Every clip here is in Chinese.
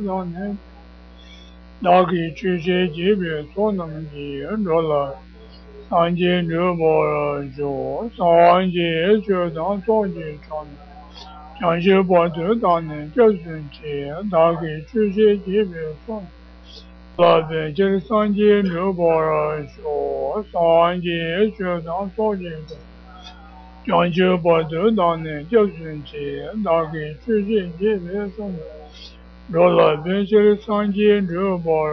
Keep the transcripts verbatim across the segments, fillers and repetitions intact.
当年大给这些级别所能及着了。三界这波就三界就当所见传，将些波这当年就是这大给这些级别所。那边就是三界这波就三界就当所见传。将些波这当年就是这大给这些级别所。那边就是三界这波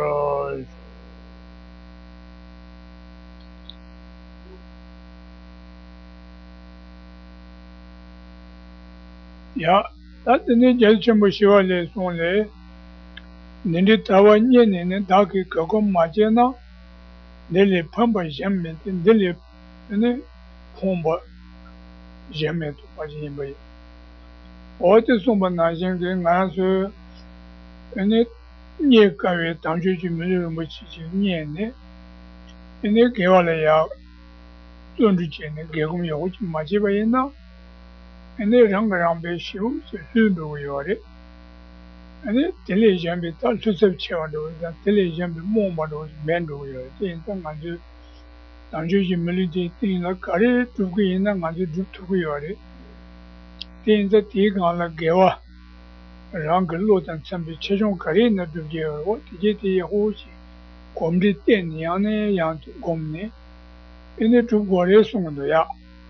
呀，那你这全部学来送来，你的台湾年年的大概各个马街呢，你来碰碰前面的，你来那碰碰前面都发现没有？我这送把男性的俺说，你你个月当初就没有什么事情念的，你给我来呀，赚着钱的给我们要去马街边呢。ane ranga rangbe shivu se hindu yore ane tele jambe tal tusab chewa do da tele jambe momba do mendo yore tin ta ngaju tangju ji meli de tin la kare tu ku yin na ngaju du tu ku yore tin ta ti ga la gewa rang lo tan chambe chejong kare na du ge wo ti je ti ho chi kom de ten yang ne yang tu kom ne ene tu go re song do ya。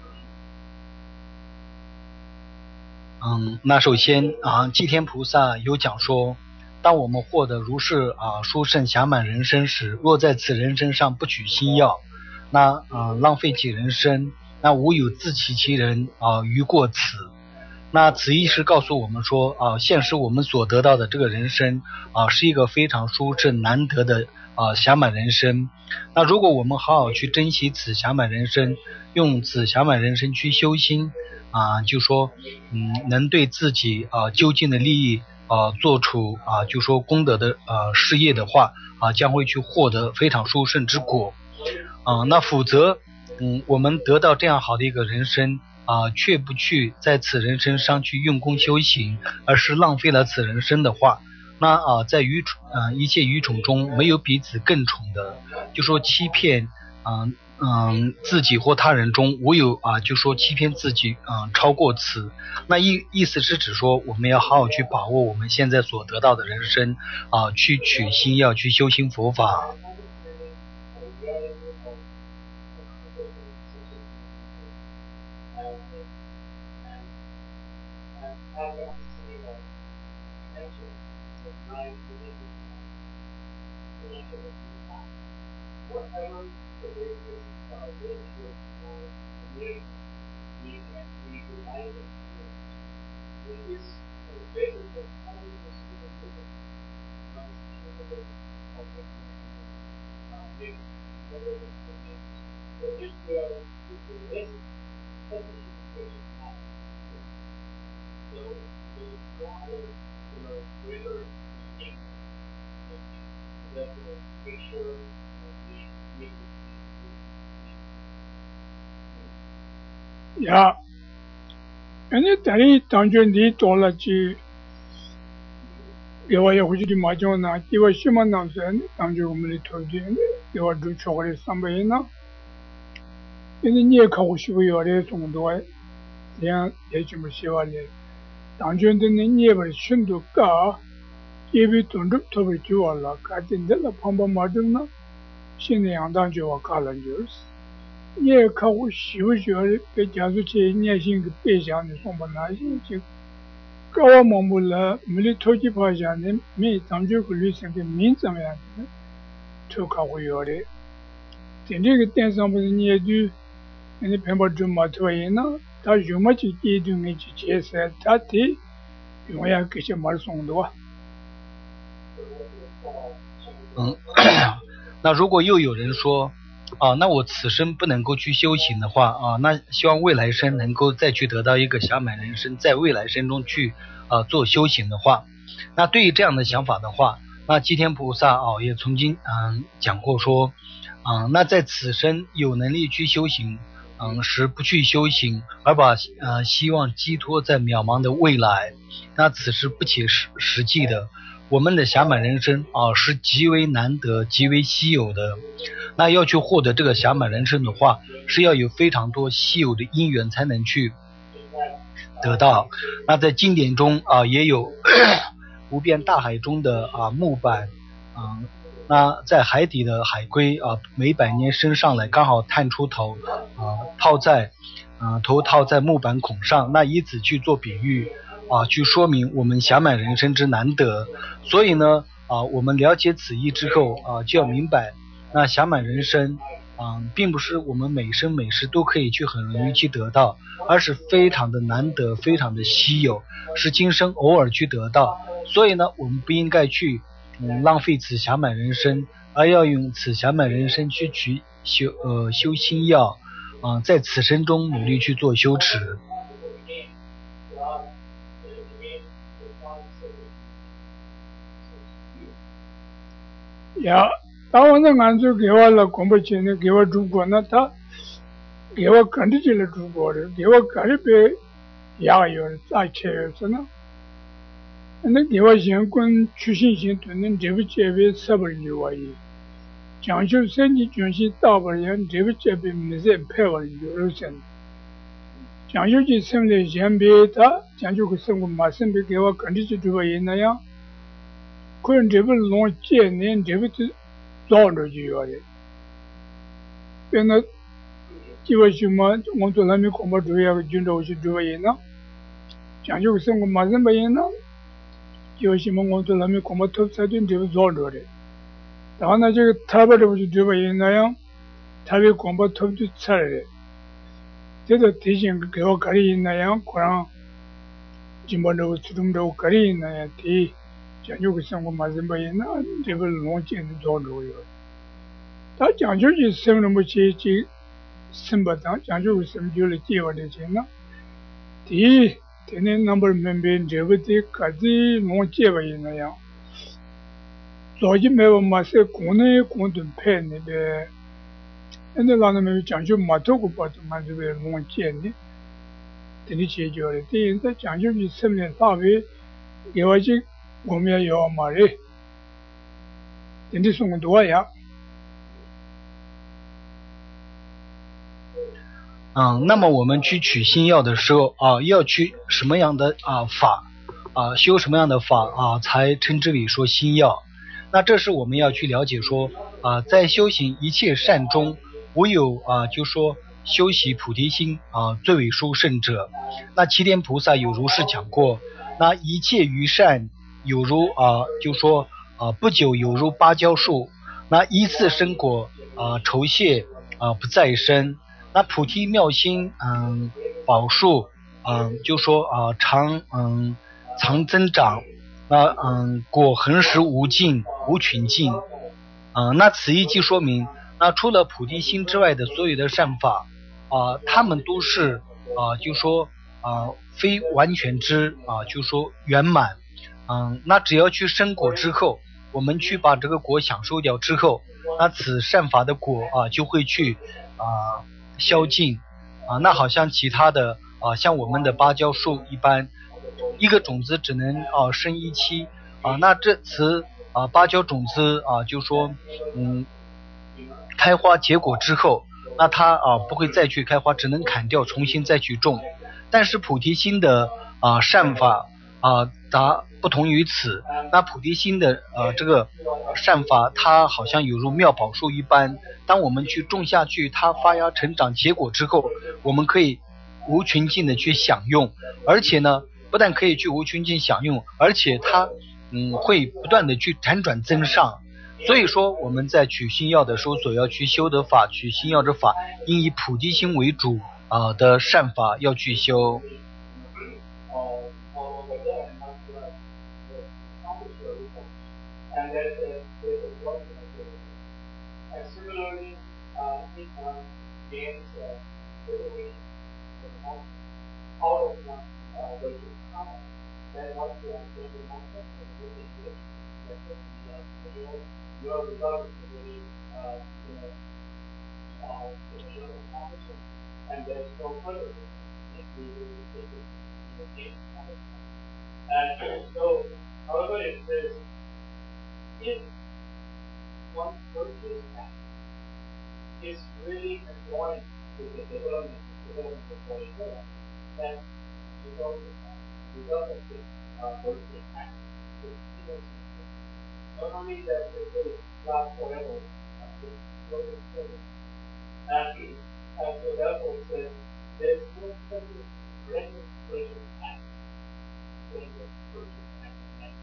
嗯，那首先啊，祭天菩萨有讲说，当我们获得如是啊殊胜暇满人生时，若在此人生上不取心要，那啊浪费其人生，那无有自欺欺人啊于过此。那此意是告诉我们说啊，现实我们所得到的这个人生啊，是一个非常殊胜难得的啊暇满人生。那如果我们好好去珍惜此暇满人生，用此暇满人生去修心。啊，就说，嗯，能对自己啊究竟的利益啊做出啊，就说功德的呃事业的话啊，将会去获得非常殊胜之果啊。那否则，嗯，我们得到这样好的一个人生啊，却不去在此人生上去用功修行，而是浪费了此人生的话，那啊，在愚蠢啊一切愚蠢中，没有比此更蠢的，就说欺骗啊。嗯，自己或他人中无有啊，就说欺骗自己啊、嗯，超过此。那意意思是指说，我们要好好去把握我们现在所得到的人生啊，去取心要去修行佛法。 呀，人家这里当军的做了去，给我也回去的麻将呢，给我什么当时当军我们的投资，给我做巧克力三百元呢，人家你也靠我学会要的中多，这样也这么喜欢的，当军的呢你也不选择高，也比东州特别久了，看见的了旁边麻将呢，现在养当军我看了就是。你也看我喜不喜欢给家属去年薪个白相的上班男性就搞我忙不了，没得投机跑向的，没当局个旅行的名怎么样的，就看我要的。在这个电商不是你也就，人家偏跑中嘛拖延呢，他有么就阶段的去介绍，他的永远给些买送的。 嗯，那如果又有人说。啊，那我此生不能够去修行的话啊，那希望未来生能够再去得到一个暇满人生，在未来生中去啊做修行的话，那对于这样的想法的话，那祭天菩萨啊也曾经嗯讲过说，啊那在此生有能力去修行，嗯时不去修行，而把呃希望寄托在渺茫的未来，那此是不切实实际的我们的暇满人生啊是极为难得、极为稀有的。那要去获得这个暇满人生的话，是要有非常多稀有的因缘才能去得到。那在经典中啊也有无边大海中的啊木板啊，那在海底的海龟啊每百年升上来，刚好探出头啊套在啊头套在木板孔上，那以此去做比喻啊，去说明我们暇满人生之难得。所以呢啊我们了解此意之后啊，就要明白那暇满人生啊并不是我们每生每世都可以去很容易去得到，而是非常的难得，非常的稀有，是今生偶尔去得到。所以呢我们不应该去嗯浪费此暇满人生，而要用此暇满人生去取修呃修心药啊、呃，在此生中努力去做修持。 呀，当我那俺就给我了广播节呢，给我主播那他给我跟着进来主播的，给我跟着别压有再切是呢。那给我相关出信息都能这不这边什么人我也，讲究身体军事大不了这不这边没人派我人有人生，讲究去生来先别他讲究个生活马上别给我跟着去主播也那样。可能这不弄见年这不是早着就要的，变得几个什么我做那边恐怕主要个军着去主要呢，讲究生活马上不一呢，几个什么我做那边恐怕投彩电这不早着的，然后呢这个台北这不是主要那样，台北恐怕投就菜的，这个提醒给我个人那样，可能基本都初中都个人那样提。讲究个生活马上不一那这个弄见的早着有，他讲究就生那么些些生不当，讲究个生就了计划的钱呢。第一，天天那么明白这不的各自弄计划一那样，早就没有马上国内广东派那边，现在让他们讲究码头个包子嘛这边弄建的，这里解决了。第一，他讲究就生面大为给我去。我们也要嘛嘞，人家送多呀。 嗯，那么我们去取心药的时候啊，要去什么样的啊法啊，修什么样的法啊，才称之为说心药？那这是我们要去了解说啊，在修行一切善中，唯有啊，就说修习菩提心啊，最为殊胜者。那齐天菩萨有如是讲过，那一切余善。有如啊，就说啊，不久有如芭蕉树，那一次生果啊，酬谢啊不再生。那菩提妙心嗯宝树嗯，就说啊常嗯常增长，那嗯果恒时无尽无穷尽。嗯，那此意即说明，那除了菩提心之外的所有的善法啊，他们都是啊，就说啊非完全之啊，就说圆满。嗯，那只要去生果之后，我们去把这个果享受掉之后，那此善法的果啊就会去啊消尽啊。那好像其他的啊，像我们的芭蕉树一般，一个种子只能啊生一期啊。那这次啊芭蕉种子啊，就说嗯开花结果之后，那它啊不会再去开花，只能砍掉重新再去种。但是菩提心的啊善法啊达不同于此，那菩提心的呃这个善法，它好像有如妙宝树一般，当我们去种下去，它发芽成长结果之后，我们可以无穷尽的去享用，而且呢，不但可以去无穷尽享用，而且它嗯会不断的去辗转增上。所以说我们在取心药的时候，所要去修的法，取心药之法，应以菩提心为主啊、呃、的善法要去修。 And there's a, there's a growth in the And similarly, uh, income gains uh, literally out of uh, what you come, then what you are doing in market, and what you do, that's what you are doing. Your result is really, uh, you know, uh, you know, competition, and there's no further. If we really take it, you know, gain. And so, however, it says, if one virtuous act is really adjoined with the development, development of body form, then the result of that, the result of this uh, virtuous act is innocent. Not only that it will last forever, but it will be forever. And, and so therefore it says there is no such a random virtuous act, random virtuous act.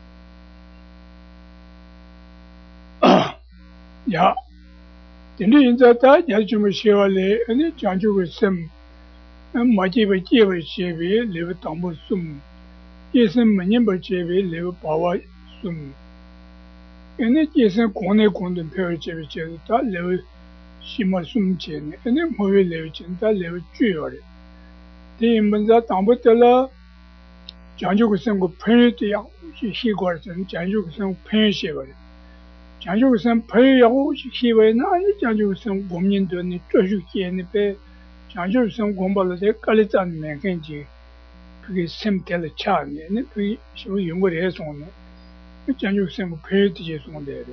야, 근데 인자다 야주무 시월에 아니 장주고 셈 마지베 제베 제베 레베 담보 숨 예선 만년버 제베 레베 바와 숨 아니 예선 고내 공든 표 제베 제다 레베 심마 숨 제네 아니 모베 레베 진다 레베 주요래 이 문자 담보텔라 장주고 셈고 편이야 시시거든 장주고 셈 편이시거든 장주선培养 시키는 아니 장주선 고민도니 쪼주기에는 배 장주선 공부를 돼 깔리잖네 괜지 그게 샘텔 차네 그 시부 연구를 해서는 장주선培养되게 손대래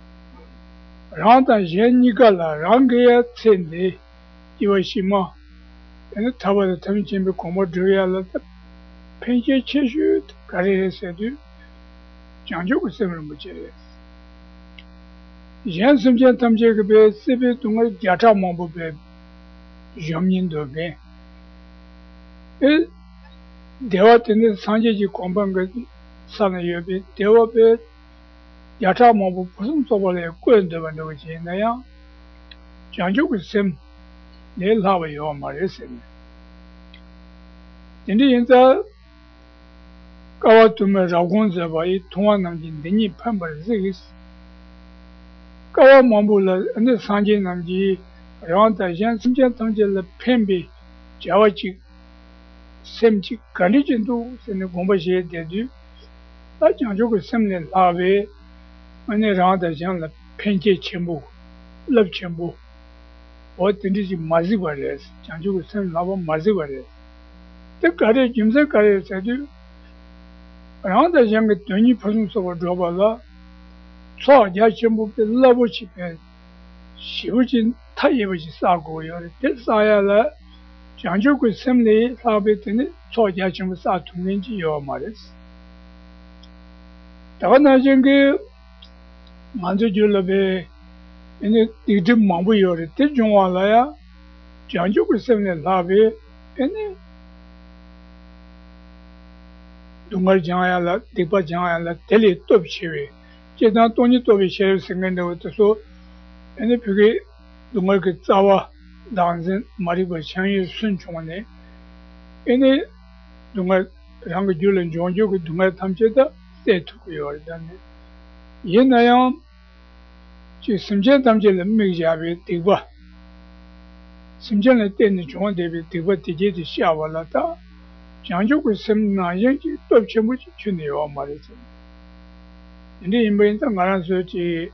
라다 제니가라 랑게야 텐데 이것이마 얘는 타버도 탐진비 공부 줘야라 펜제 체슈 가리해서도 장주선을 못해 yen simchen tamche kebe sepe tunga gyatra mambu be yomnyin do be e dewa tene sanje ji komban ga sana yobe dewa be gyatra mambu pusum soba le kuen do ban do ji na ya janju ku sem le lawa yo ma re sem tende yenza kawa tume ragon zeba i tunga namjin deni pamba zigis kawa mambula ane sanje namji rangta yan simchen tangje la penbe jawa chik sem chik gani jindu sene gomba sheye dedu la janjo ko semne lawe ane rangta yan la penche chenbu lab chenbu o tendi si mazi bares janjo ko sem lawa mazi bares te kare jimse kare sedu rangta yan ke doni pasung soba droba la 저 야침부터 러버치에 시부진 타예버지 싸고 요래 됐어야라 장주고 셈리 사베드니 저 야침부 싸 통인지 요 말이스 다나진 그 만저 줄러베 이제 이제 망부 요래 때 중화라야 장주고 셈리 사베 에네 동걸 장야라 대바 장야라 텔리 톱치웨 제가 돈이 또 비셔 생각한다고 또 근데 그게 정말 그 자와 당신 말이고 창이 순종하네 근데 정말 한국 줄은 좋은죠 그 정말 탐제다 세트고요 일단 얘나요 지 심제 탐제를 매자비 되고 심제는 때는 좋은 대비 되고 되게 시아발라다 장주고 semna 얘기 또 전부 주네요 말이죠 근데 인베인다 말아서 지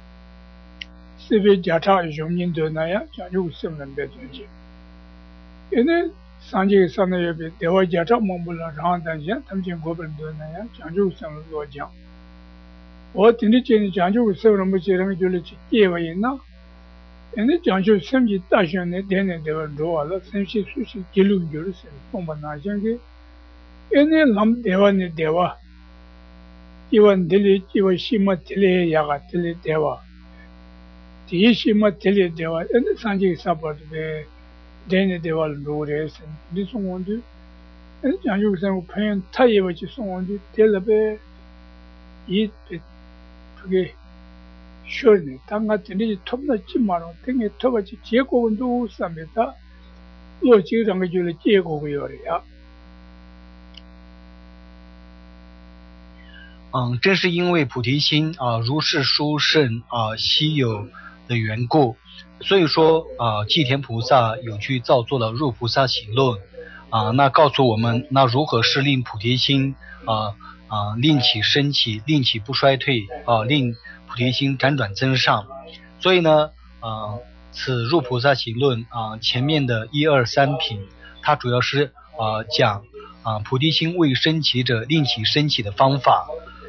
세베 자타 용인도 나야 자주 쓰는 데지 얘네 산지 산에 대화 자타 몸불라 라한단지 탐진 고변도 나야 자주 쓰는 거죠 어 근데 제 자주 쓰는 뭐 제랑 줄지 깨와 있나 얘네 자주 섬지 다시네 되는 데로 로알라 섬시 수시 길로 줄스 pombanajenge 얘네 남 대화네 대화 이원 들리 이원 심마 들리 야가 들리 대화 이 심마 들리 대화 에 산지 사버데 데네 대화를 노래서 이 송원도 에 장주선 편 타이버지 송원도 텔레베 이 그게 쇼네 당가 들리 톱나 찜마로 등에 톱아지 제고운도 삼에다 로지랑 그 줄에 제고고요야 嗯，正是因为菩提心啊、呃、如是殊胜啊、呃、稀有的缘故，所以说啊、呃、寂天菩萨有去造作了入菩萨行论啊、呃，那告诉我们那如何是令菩提心啊啊、呃呃、令其升起，令其不衰退啊、呃，令菩提心辗转增上。所以呢啊、呃、此入菩萨行论啊、呃、前面的一二三品，它主要是啊、呃、讲啊、呃、菩提心未升起者令其升起的方法。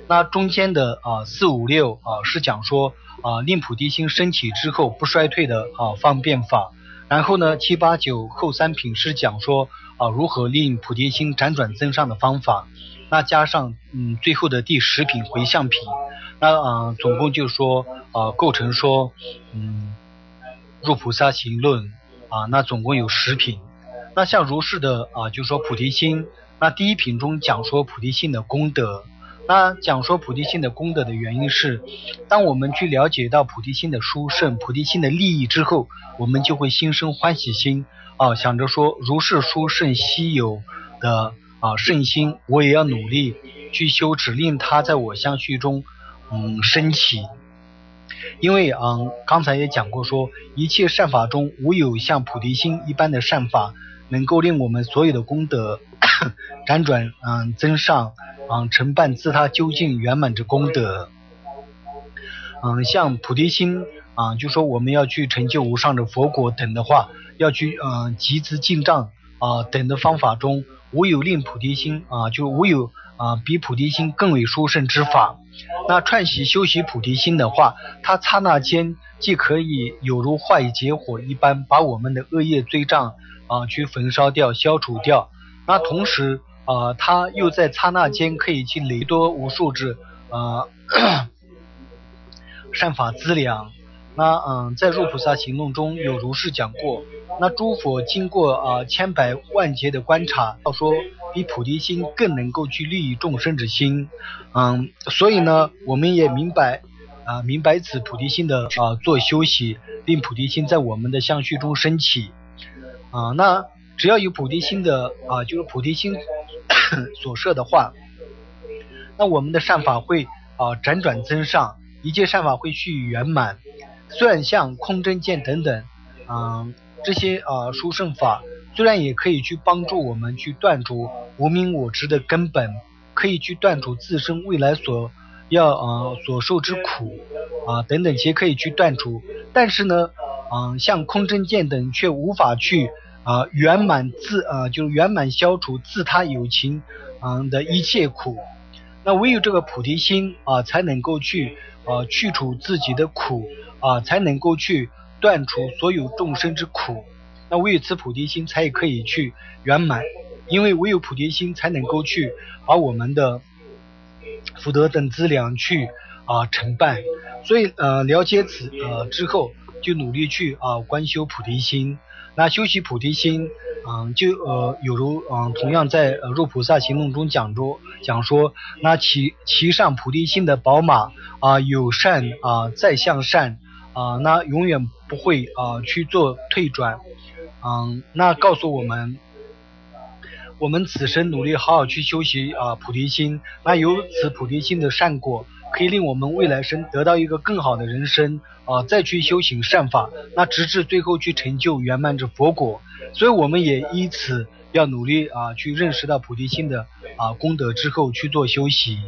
那中间的啊四五六啊是讲说啊令菩提心升起之后不衰退的啊方便法。然后呢七八九后三品是讲说啊如何令菩提心辗转增上的方法。那加上嗯最后的第十品回向品，那啊总共就说啊构成说嗯入菩萨行论啊，那总共有十品。那像如是的啊就说菩提心，那第一品中讲说菩提心的功德。那讲说菩提心的功德的原因是，当我们去了解到菩提心的殊胜、菩提心的利益之后，我们就会心生欢喜心啊，想着说如是殊胜稀有的啊圣心，我也要努力去修持，令它在我相续中嗯升起。因为嗯刚才也讲过说，一切善法中无有像菩提心一般的善法能够令我们所有的功德辗转嗯增上，嗯承办自他究竟圆满之功德。嗯像菩提心啊、嗯、就说我们要去成就无上的佛果等的话，要去嗯集资进藏啊、呃、等的方法中，无有令菩提心啊、呃、就无有啊、呃、比菩提心更为殊胜之法。那串习修习菩提心的话，它刹那间既可以有如化以劫火一般，把我们的恶业罪障啊、呃、去焚烧掉、消除掉。那同时啊、呃，它又在刹那间可以去累多无数之啊、呃、善法资粮。那嗯，在入菩萨行论中有如是讲过。那诸佛经过啊、呃、千百万劫的观察，到说比菩提心更能够去利益众生之心。嗯，所以呢，我们也明白啊、呃，明白此菩提心的啊、呃、做修习，令菩提心在我们的相续中升起。啊、呃，那只要有菩提心的啊、呃，就是菩提心所摄的话，那我们的善法会啊、呃、辗转增上，一切善法会趋于圆满。虽然像空真见等等，嗯、呃，这些啊、呃、殊胜法，虽然也可以去帮助我们去断除无明我执的根本，可以去断除自身未来所要呃所受之苦啊、呃、等等，皆可以去断除。但是呢，嗯、呃，像空真见等却无法去啊、呃、圆满自呃就是圆满消除自他有情嗯、呃、的一切苦。那唯有这个菩提心啊、呃，才能够去啊、呃、去除自己的苦啊、呃，才能够去断除所有众生之苦。那唯有此菩提心才可以去圆满，因为唯有菩提心才能够去把我们的福德等资粮去啊、呃、承办。所以呃了解此呃之后，就努力去啊、呃、观修菩提心。那修习菩提心，嗯、呃，就呃有如嗯、呃、同样在呃入菩萨行论中讲着讲说，那其其上菩提心的宝马啊、呃、有善啊、呃、再向善啊、呃，那永远不会啊、呃、去做退转。嗯，那告诉我们，我们此生努力好好去修习啊、呃、菩提心，那由此菩提心的善果，可以令我们未来生得到一个更好的人生啊、呃，再去修行善法，那直至最后去成就圆满之佛果。所以我们也依此要努力啊、呃，去认识到菩提心的啊、呃、功德之后去做修习。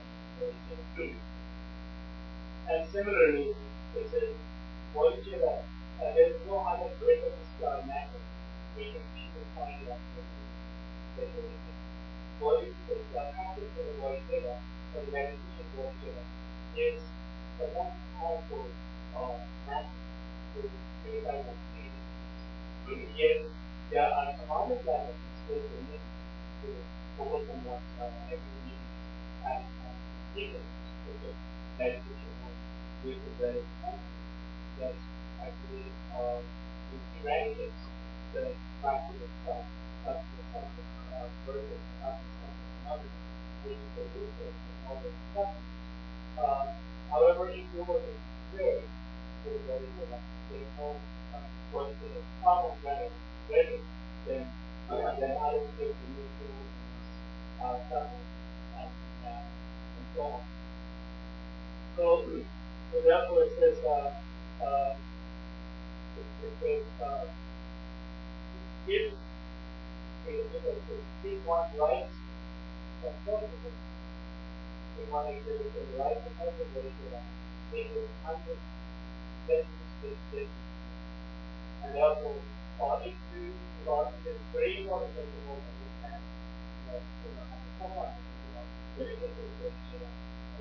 And similarly, it says, what is it that uh, there's no other greater star matter we can see the point of the what is the concept of the voice data or the meditation voice data is the most powerful uh, matter to purify the feelings. Yet there are some other planets still need to overcome what uh, every and even meditation which is very important. That actually uh, eradicates the practice of self, of the self, uh, versus of another, which is the root of all the suffering. Uh, however, if you were to compare with the Buddha, they know uh, what the problem better, better than uh, than I would say to you to uh, suffering and, uh, and so on. So, so therefore it says, uh, uh, it, it says, uh, if, it says, if one writes a positive, if one exhibits a right to cultivation, it is under this, this, this, and therefore, uh, if you are in very important to understand, uh, you know, someone, you know, very good to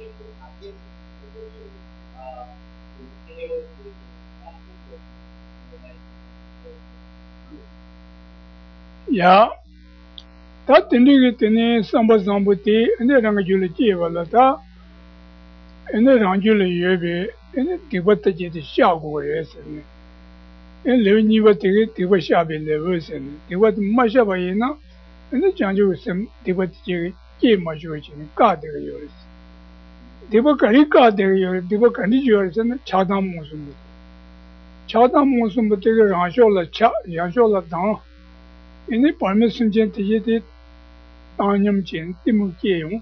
야, 다 딘디기 딘이 삼바 삼부티 ene ranga jule je wala ta ene ranga jule yebe ene dibata je de sha go re sen ene le ni ba de diba sha be le wo sen diba ma sha ba yin na ene jang ju sem diba je je ma ju ji ka de yo re diba ka ri ka de yo diba ka ni jo re sen cha da mo sum cha da mo sum de ge rang sho la cha yang sho la dang ene pa me sun jen de je de 당념 진 띠무 깨용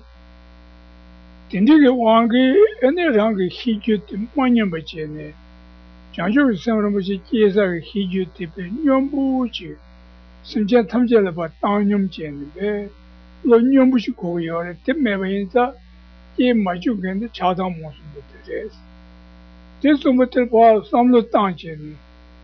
딘디게 왕게 에네랑게 희주티 뭐냐 버제네 장주 생으로 뭐지 계사게 희주티 연부지 심지어 탐제를 봐 당념 진데 런념부시 고요래 때매면서 이 마주근데 자당 모습도 되지 제스부터 봐 삼로 당진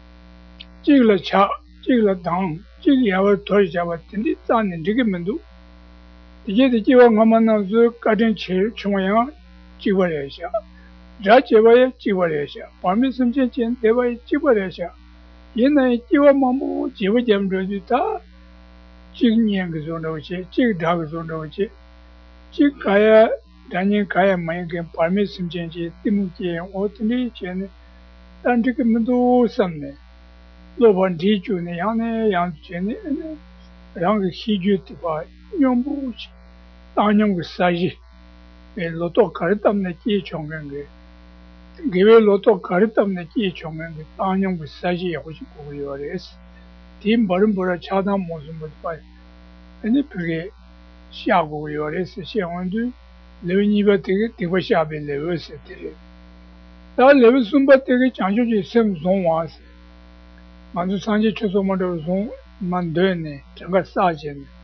지글 차 지글 당 지글야와 돌자와 딘디 짠는 되게 면도 이게 지와 가만나서 가진 제일 중요한 지버려셔. 자 지버에 지버려셔. 밤에 숨진진 대바에 지버려셔. 옛날에 지와 마무 지버 점저지다. 지금년 그 정도지. 지금 다그 정도지. 지금 가야 다니 가야 많이게 밤에 숨진지 때문에 어떤이 전에 단这个么都什么老板提出呢样呢样전에然后喜剧的话 用不起，当用个设计，诶，老多搞得他们的基础人个，因为老多搞得他们的基础人个，当用个设计也会去搞有的是，听别人不是恰当么什么的话，人家这个下过有的是像我们留你把这个地方下边留是的，但留什么这个讲究是生存方式，俺就上去吃什么都是从蛮多呢，整个啥钱呢？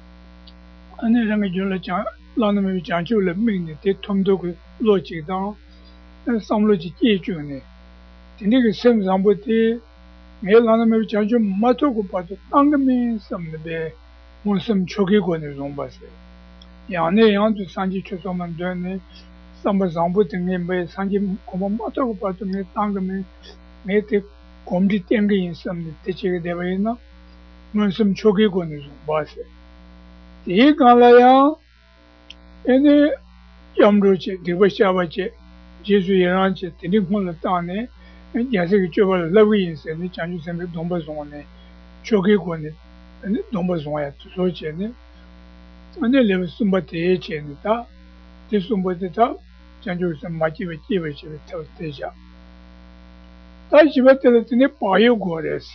ane ranga jula jang lana me jang ju le ming ne de thom do ko lo chi dang sam lo ji ji ju ne de ne ge sem sam bu de me lana me jang ju ma to ko pa to tang me sam ne be mon sam cho ge ko ne zong ba se ya ne yang ju san ji chu so man de ne sam ba sam bu de ne be san ji ko ma to ko pa to me tang me me te kom di teng ge yin sam ne te che ge de ba yin na mon sam cho ge ko ne zong ba se 이 갈라야 얘네 염로지 디버샤바지 제주 예란지 디닝콘을 따네 야세기 쪽을 러위 인생이 장주선의 동버송네 조개고네 동버송야 소제네 근데 레브 숨바테 제니다 디숨바테다 장주선 마지베 지베지 터테자 다시 버텔 때네 빠요 고레스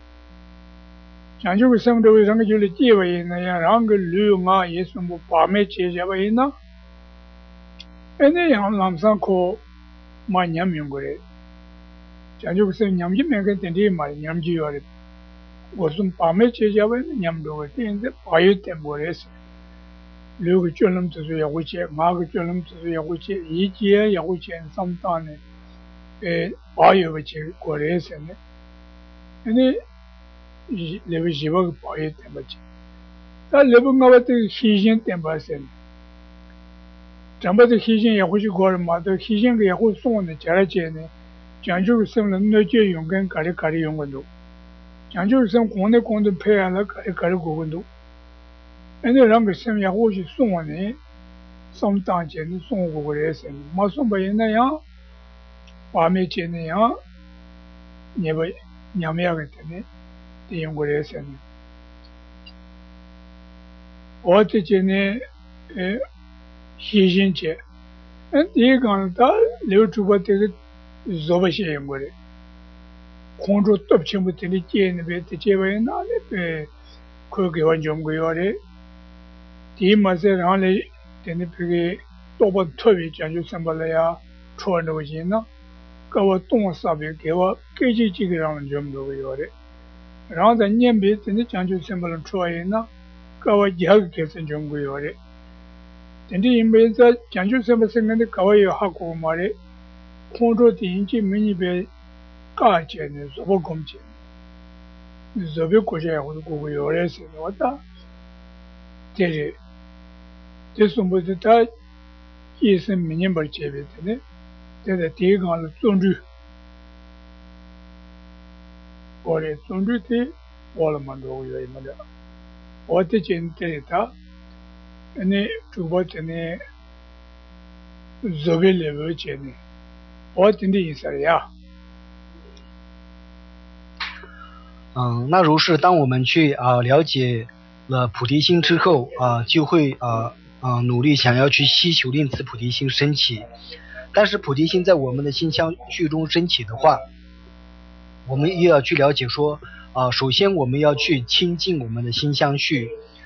장주의 성도의 성교를 지어야 있나야 랑글 류가 예수 뭐 밤에 제자가 있나 애네 양 남산코 마냠용 거래 장주의 성 냠지 매게 된디 말 냠지요래 무슨 밤에 제자가 냠도 되는데 바유 때문에서 류가 쫄름 뜻이 야고체 마가 쫄름 뜻이 야고체 이지에 야고체 삼단에 에 바유가 제 거래서네 애네 level jiwa ko paye tembachi ta level ngawa te hijin tembasen jamba te hijin ya huji gor ma de hijin ge ya hu song ne jara je ne janju sem ne ne je yong gen kare kare yong gen do janju sem kong ne kong de pe ya la kare kare go gen do ene rang ge sem ya hu ji song ne song dang je ne song go go re sen ma song ba yin na ya pa me je ne ya ne ba nyam ya ge ne 연구를 어떻게 전에 희신체 이건 다 레우투바테 조바시 연구를 공조 덮침부터 니께는 베트 제바에 나네 베 그게 완전 거요래 디마세 안에 되는 그게 또번 토비 장주 선발이야 초원도 오지나 그거 동사비 개와 깨지지기라는 점도 거요래然后在年别真的讲究什么能出来呢？各位以后开始中国有的，真的因为在讲究什么生活的各位有好过嘛的，工作电影节每年别搞钱的，做不工钱，做不国家或者国家有的是我的，这是，这是我们他一生每年不接别的呢，这是第一个是种植。 我的总体的我们都有一么的， 我的见对的，你主播的呢，作为来不及呢，我的意思呀。 嗯，那如是，当我们去啊、呃、了解了菩提心之后啊、呃，就会啊啊、呃呃、努力想要去希求令此菩提心升起。但是菩提心在我们的心相续中升起的话，我们也要去了解说啊、呃，首先我们要去亲近我们的心相续，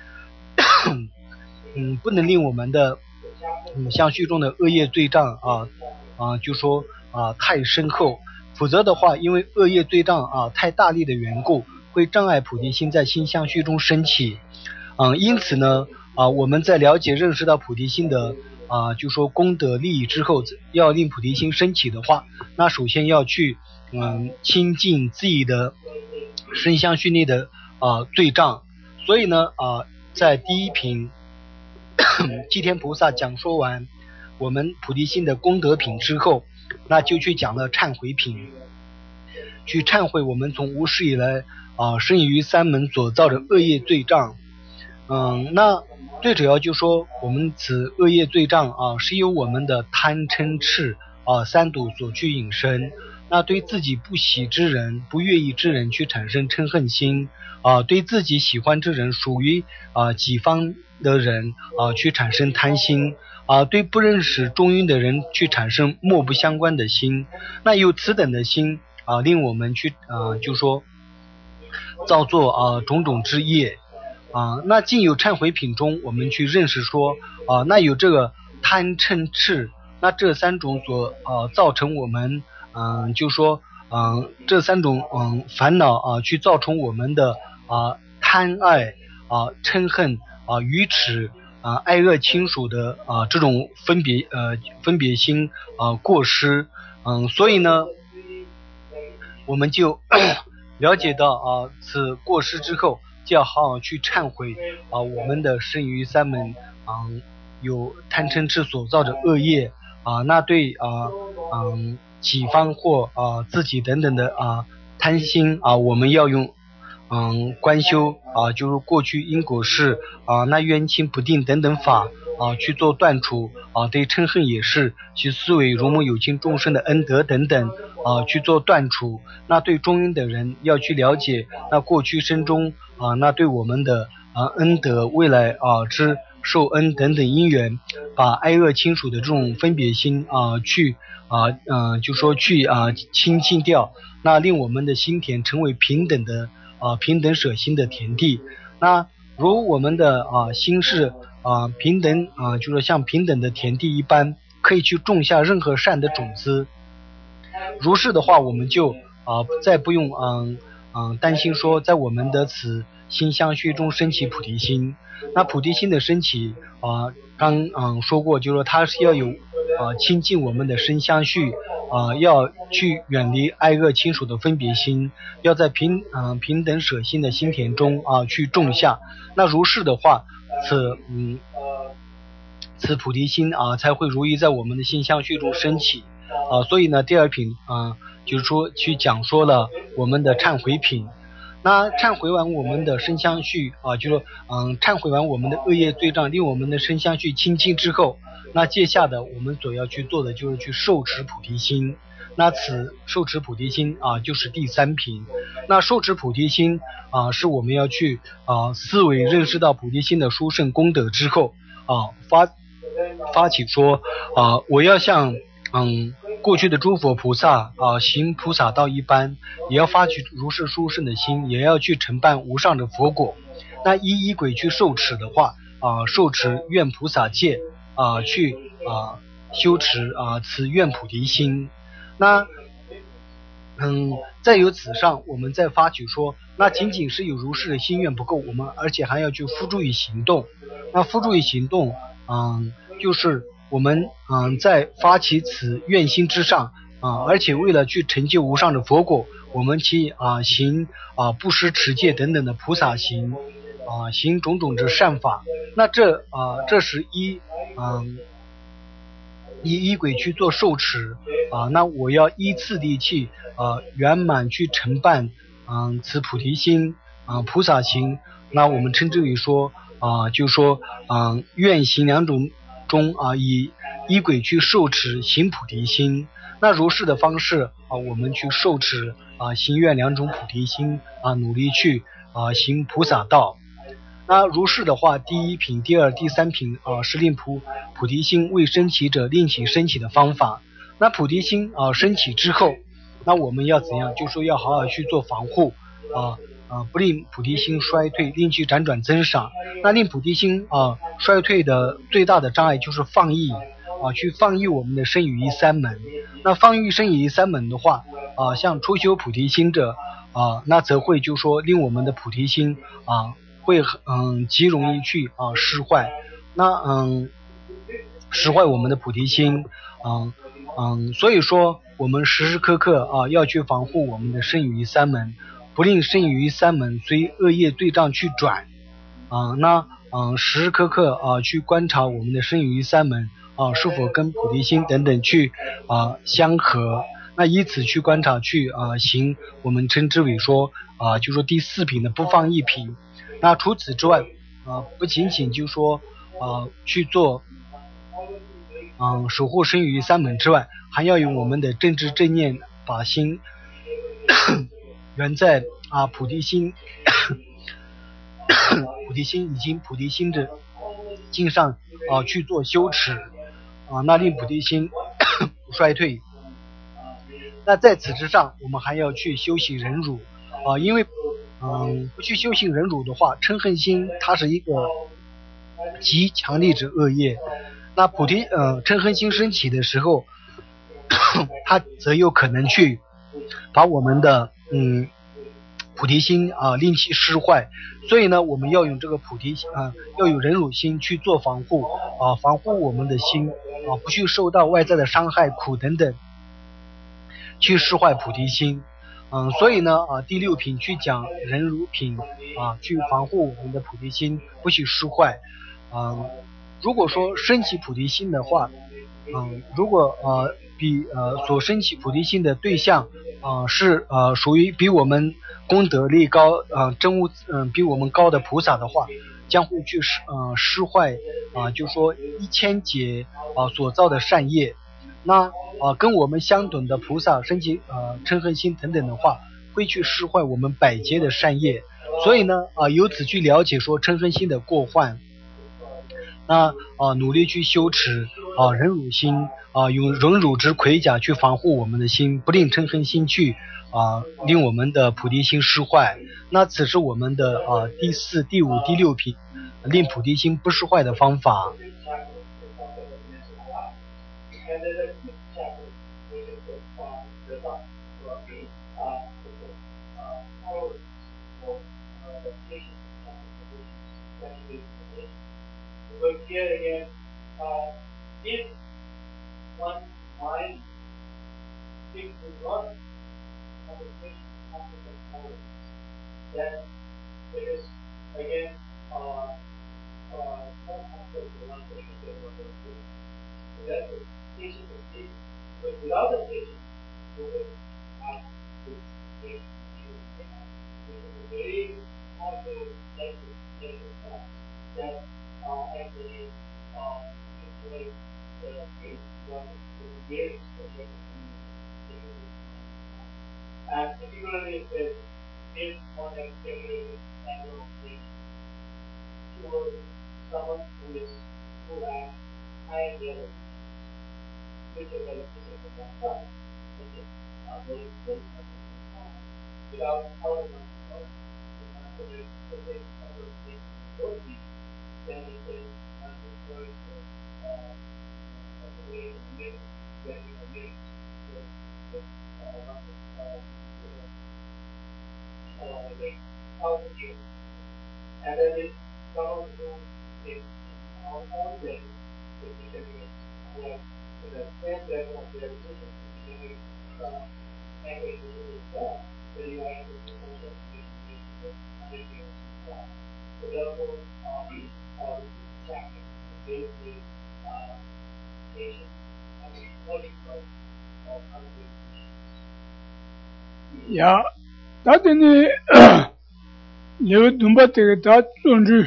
嗯，不能令我们的嗯相续中的恶业罪障啊啊，就说啊太深厚。否则的话，因为恶业罪障啊太大力的缘故，会障碍菩提心在心相续中升起。嗯，因此呢，啊，我们在了解认识到菩提心的啊，就说功德利益之后，要令菩提心升起的话，那首先要去嗯清净自己的身相续内的啊罪障。所以呢，啊，在第一品寂天菩萨讲说完我们菩提心的功德品之后，那就去讲了忏悔品，去忏悔我们从无始以来啊生于三门所造的恶业罪障。嗯，那最主要就说我们此恶业罪障啊是由我们的贪嗔痴啊三毒所去引生。那对自己不喜之人、不愿意之人去产生嗔恨心啊，对自己喜欢之人、属于啊己方的人啊去产生贪心啊，对不认识中阴的人去产生莫不相关的心。那有此等的心啊，令我们去啊，就说造作啊种种之业啊。那尽有忏悔品中，我们去认识说啊，那有这个贪嗔痴，那这三种所啊造成我们嗯、啊，就说嗯、啊、这三种嗯烦恼啊，去造成我们的啊贪爱啊嗔恨啊愚痴啊爱恶亲属的啊这种分别呃分别心啊过失。嗯，所以呢，我们就了解到啊此过失之后，就要好好去忏悔啊我们的生于三门啊有贪嗔痴所造的恶业啊，那对啊嗯己方或啊自己等等的啊贪心啊，我们要用嗯观修啊，就是过去因果事啊那冤亲不定等等法啊去做断除啊，对嗔恨也是去思维如母有情众生的恩德等等啊去做断除。那对中阴的人要去了解那过去生中啊那对我们的啊恩德未来啊之受恩等等因缘，把爱恶亲属的这种分别心啊去啊嗯、呃、就说去啊清净掉，那令我们的心田成为平等的啊平等舍心的田地。那如我们的啊心是啊平等啊就是像平等的田地一般，可以去种下任何善的种子。如是的话，我们就啊再不用嗯嗯担心说在我们的此心相续中升起菩提心。那菩提心的升起啊，刚嗯说过，就是说它是要有啊亲近我们的身相续啊，要去远离爱恶亲属的分别心，要在平嗯、呃、平等舍心的心田中啊去种下。那如是的话，此嗯此菩提心啊才会如意在我们的心相续中升起啊。所以呢，第二品啊就是说去讲说了我们的忏悔品。那忏悔完我们的身相续啊，就说嗯，忏悔完我们的恶业罪障，令我们的身相续清净之后，那接下的我们所要去做的就是去受持菩提心。那此受持菩提心啊，就是第三品。那受持菩提心啊，是我们要去啊思维认识到菩提心的殊胜功德之后啊，发发起说啊，我要像嗯。过去的诸佛菩萨啊，行菩萨道一般，也要发起如是殊胜的心，也要去承办无上的佛果。那依依轨去受持的话啊，受持愿菩萨戒啊，去啊修持啊此愿菩提心。那嗯，再由此上，我们再发起说，那仅仅是有如是的心愿不够，我们而且还要去付诸于行动。那付诸于行动，嗯，就是我们嗯在发起此愿心之上啊，而且为了去成就无上的佛果，我们去啊行啊布施持戒等等的菩萨行啊，行种种之善法。那这啊这是一嗯依依轨去做受持啊，那我要依次第去啊圆满去承办嗯此菩提心啊菩萨行那我们称之为说啊、呃，就是说嗯、呃，愿行两种中啊、呃，以依轨去受持行菩提心。那如是的方式啊、呃，我们去受持啊、呃，行愿两种菩提心啊、呃，努力去啊、呃、行菩萨道。那如是的话，第一品、第二、第三品啊、呃，是令菩菩提心未升起者令其升起的方法。那菩提心啊、呃、升起之后，那我们要怎样？就说要好好去做防护啊啊、呃，不令菩提心衰退，令其辗转增长。那令菩提心啊、呃、衰退的最大的障碍就是放逸啊，去放逸我们的身语意三门。那放逸身语意三门的话啊、呃，像初修菩提心者啊、呃，那则会就说令我们的菩提心啊。呃会嗯极容易去啊失坏，那嗯失坏我们的菩提心，嗯嗯，所以说我们时时刻刻啊要去防护我们的身语意三门，不令身语意三门随恶业对障去转，啊那嗯时时刻刻啊去观察我们的身语意三门啊是否跟菩提心等等去啊相合，那以此去观察去啊行我们称之为说啊就说第四品的不放逸品。那除此之外，啊、呃，不仅仅就说，呃，去做，嗯、呃，守护身语意三门之外，还要用我们的正知正念，把心圆在啊、呃、菩提心，菩提心已经菩提心的境上啊、呃、去做修持，啊、呃，那令菩提心不衰退。那在此之上，我们还要去修习忍辱，啊、呃，因为。嗯，不去修行忍辱的话，嗔恨心它是一个极强烈之恶业。那菩提呃嗔恨心升起的时候，它则有可能去把我们的嗯菩提心啊、呃、令其失坏。所以呢，我们要用这个菩提心啊、呃，要有忍辱心去做防护啊、呃，防护我们的心啊、呃，不去受到外在的伤害、苦等等，去失坏菩提心。嗯，所以呢，啊，第六品去讲忍辱品啊，去防护我们的菩提心，不去失坏。嗯，如果说升起菩提心的话，嗯，如果呃比呃所升起菩提心的对象啊、呃、是呃属于比我们功德力高啊、呃、真悟嗯、呃、比我们高的菩萨的话，将会去失呃失坏啊、呃，就说一千劫啊、呃、所造的善业。那啊、呃，跟我们相等的菩萨升起呃嗔恨心等等的话，会去失坏我们百劫的善业。所以呢，啊、呃，由此去了解说嗔恨心的过患，那啊、呃，努力去修持啊、呃、忍辱心啊、呃，用忍辱之盔甲去防护我们的心，不令嗔恨心去啊、呃、令我们的菩提心失坏。那此是我们的啊、呃、第四、第五、第六品令菩提心不失坏的方法。 And then there's the chapter, which is the, uh, the thought, uh, uh, uh, power, or, uh, meditation, meditation, meditation. But here again, uh, if one mind thinks with one meditation after the power, then there is again, uh, uh, some aspect of one patient that we're going to do. That's it. Patient is patient. But without the patient, we will have this patient which is a very powerful negative negative fact that uh, actually uh, destroys the faith one is very special. And particularly if if one has generated anger or patient towards someone who is who has high level which is a decision of that side, which is uh, very, very without power of myself, so there's a big power of the authority, then it is uh, destroys the uh, the way of living, that you are living with the uh, uh, uh, the power of you. And then it's someone who is our own way, which is a the same level of their decision to be uh, angry to do that, then you have to do also decision with other things as well. So therefore, um, uh, this chapter is the uh, patient and the logic of all other decisions. Yeah, that in the 레고 눈바 때가 다 존주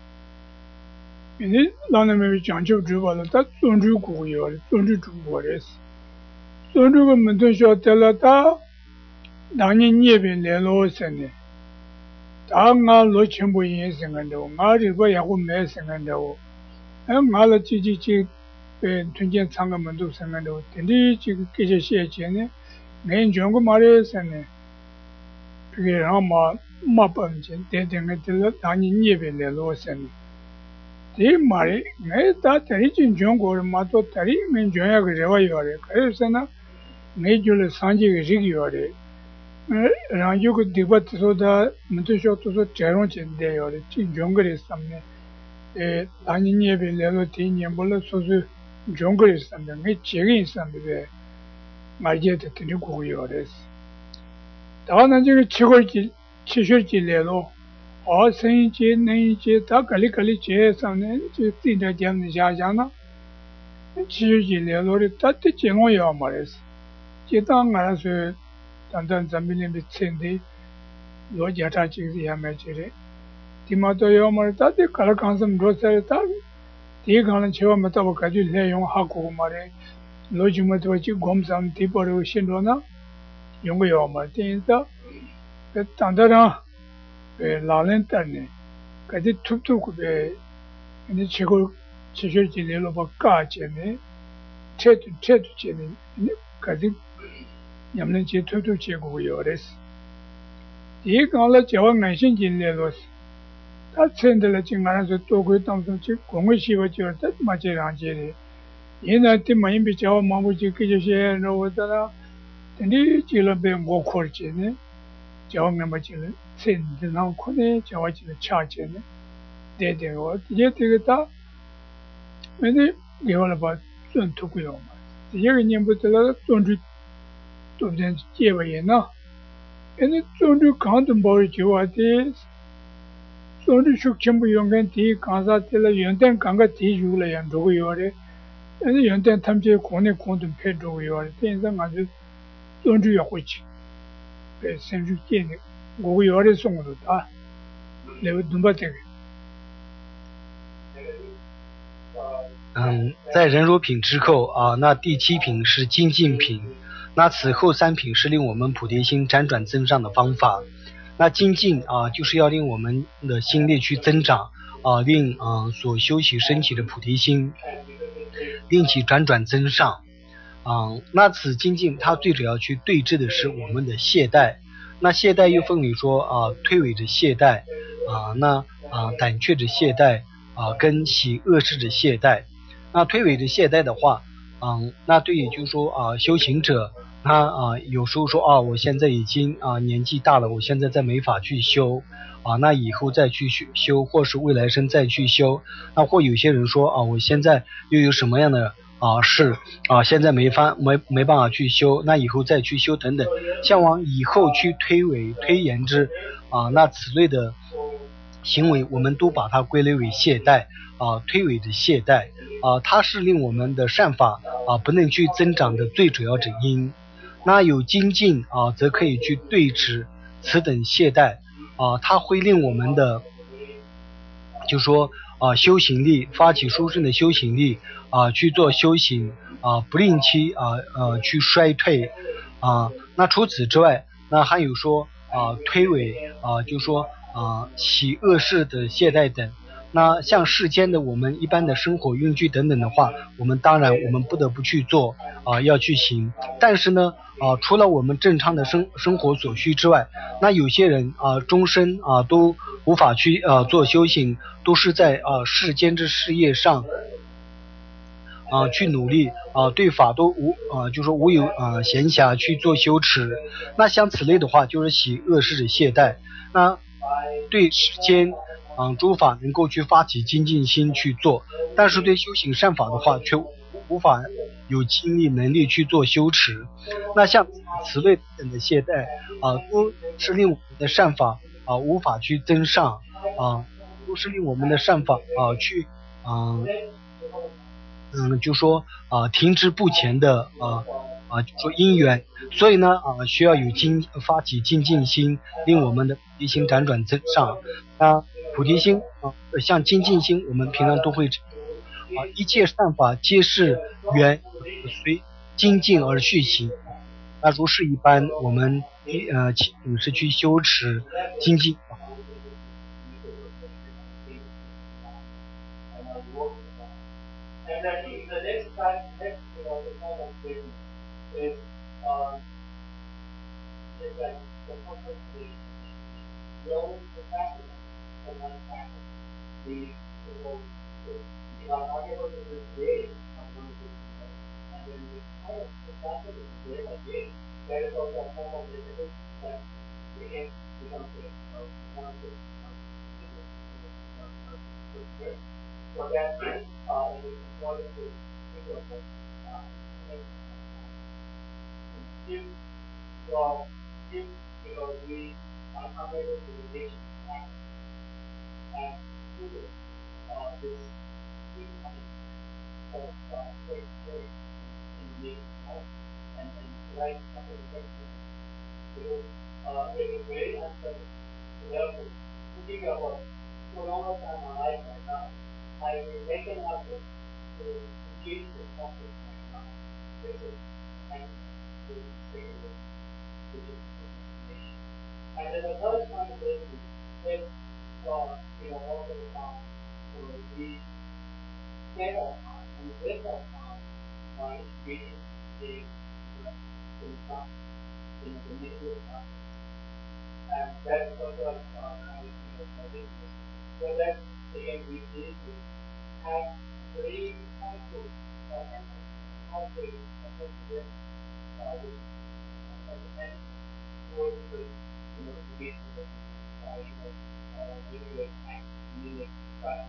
이제 나는 장초 주발로 다 존주 고요 존주 중고레스 존주가 문도 쇼텔라다 당연 예배 내로서네 다가 로침부 인생한다고 말이 뭐 야고 매생한다고 말을 지지지 tunjian tsanga mandu sangando tendi chi keje xie che ne ngen jong ko mare sane pige ra ma ma pam chen de de nge de la da ni nie be le lo sane de mare nge ta tari chin jong ko ma to tari ngen jong ya ge wa yo re ka sana nge ju le sang ji ge ri yo re ra yu ko de ba so da mandu sho to so cherong chen de yo re chin jong ge samne e da ni nie be le lo ti ni bo le so so 정글에 있었는데 내 지역에 있었는데 말제도 되는 고요래서 다만 저기 치골지 치실지래로 어 생지 내지 다 갈리갈리 제상네 저 띠다 잡는 자잖아 치실지래로를 따뜻 정어야 말했어 제당 알아서 단단 잠빌린 비친데 로자타 지야 매지래 디마도요 말 따뜻 갈강섬 로서다 이 가는 제가 맞다고 가지 내용 하고 말에 로지모도 지 곰삼 디버로 신도나 용거요 말 진짜 단단한 라렌터네 가지 툭툭게 이제 제거 제실지 내로 바까지네 체도 체도 제네 가지 냠는 제 툭툭 제고요 그래서 이 가는 제가 난신지 내로 다 챈들을 지금 알아서 또 그 땅서 지 공을 씌워줘 다 맞지랑 제리 얘네한테 많이 비자와 마무지 그저시에 놓았다가 근데 지금에 뭐 걸지네 저는 뭐 지금 챈드나 코네 저와 지금 차지네 대대로 이제 되겠다 근데 이거는 봐좀 두고요 이게 년부터 좀좀 좀 제외나 근데 좀좀 강도 뭐 좋아지 소리 숙침부 용건 뒤 가사텔라 연된 강가 뒤 주를 연 두고 요래 아니 연된 탐지 공내 공도 패주고 요래 인상 아주 존주 요고치 그 생주께네 고고 요래 송도 다 내가 눈바테 嗯，在忍辱品之后啊，那第七品是精进品，那此后三品是令我们菩提心辗转增上的方法。那精进啊，就是要令我们的心力去增长啊，令啊所修习升起的菩提心，令其辗转增上啊。那此精进它最主要去对治的是我们的懈怠。那懈怠又分为说啊推诿的懈怠啊，那啊胆怯的懈怠啊，跟喜恶事的懈怠。那推诿的懈怠的话，嗯，那对于就是说啊修行者。他啊，有时候说啊，我现在已经啊年纪大了，我现在再没法去修啊，那以后再去修，或是未来生再去修。那或有些人说啊，我现在又有什么样的啊事啊，现在没法没没办法去修，那以后再去修等等，向往以后去推诿推延之啊，那此类的行为，我们都把它归类为懈怠啊，推诿的懈怠啊，它是令我们的善法啊不能去增长的最主要之因。那有精进啊，则可以去对治此等懈怠啊，它会令我们的，就说啊修行力发起殊胜的修行力啊去做修行啊，不令其啊呃去衰退啊。那除此之外，那还有说啊推诿啊，就说啊喜恶事的懈怠等。那像世间的我们一般的生活用具等等的话，我们当然我们不得不去做啊，要去行。但是呢啊，除了我们正常的生生活所需之外，那有些人啊终身啊都无法去啊做修行，都是在啊世间之事业上啊去努力啊，对法都无啊就是说无有啊闲暇去做修持。那像此类的话，就是喜恶事的懈怠。那对世间啊诸法能够去发起精进心去做，但是对修行善法的话，却无法有精力能力去做修持。那像此类等的懈怠啊，都是令我们的善法啊无法去增上啊，都是令我们的善法啊去啊嗯就说啊停滞不前的啊啊，就说因缘，所以呢啊，需要有精发起精进心，令我们的菩提心辗转增上。啊，菩提心啊，像精进心，我们平常都会啊，一切善法皆是缘，随精进而续行。那如是一般，我们呃也是去修持精进。 And then the next time, next, you know, the kind of business is, um, is that the focus is growing capacity and manufacturing. The, the, you are not able to recreate on one of these things. And then the kind of capacity is great again. That is also a form of business that again becomes a, you know, one of the, so that, uh, it is important to think of it. Uh, if, well, if, you know, we are unable to engage in practice and do it, uh, this incoming of, uh, great joy in being out and, and right after the next thing, because, uh, it is very uncertain. Therefore, thinking about so long time in life right now, I will make an effort to engage the topic right now. This is and to say which is information. And then the third point is if uh, you know all the time so we spend our time and waste our time by engaging the the topic, you know, the negative topic. And that is also uh, how we feel about this. So that again we need to have very mindful uh, how to affect this uh, which and towards the you know the basic uh, you know uh, really act really uh,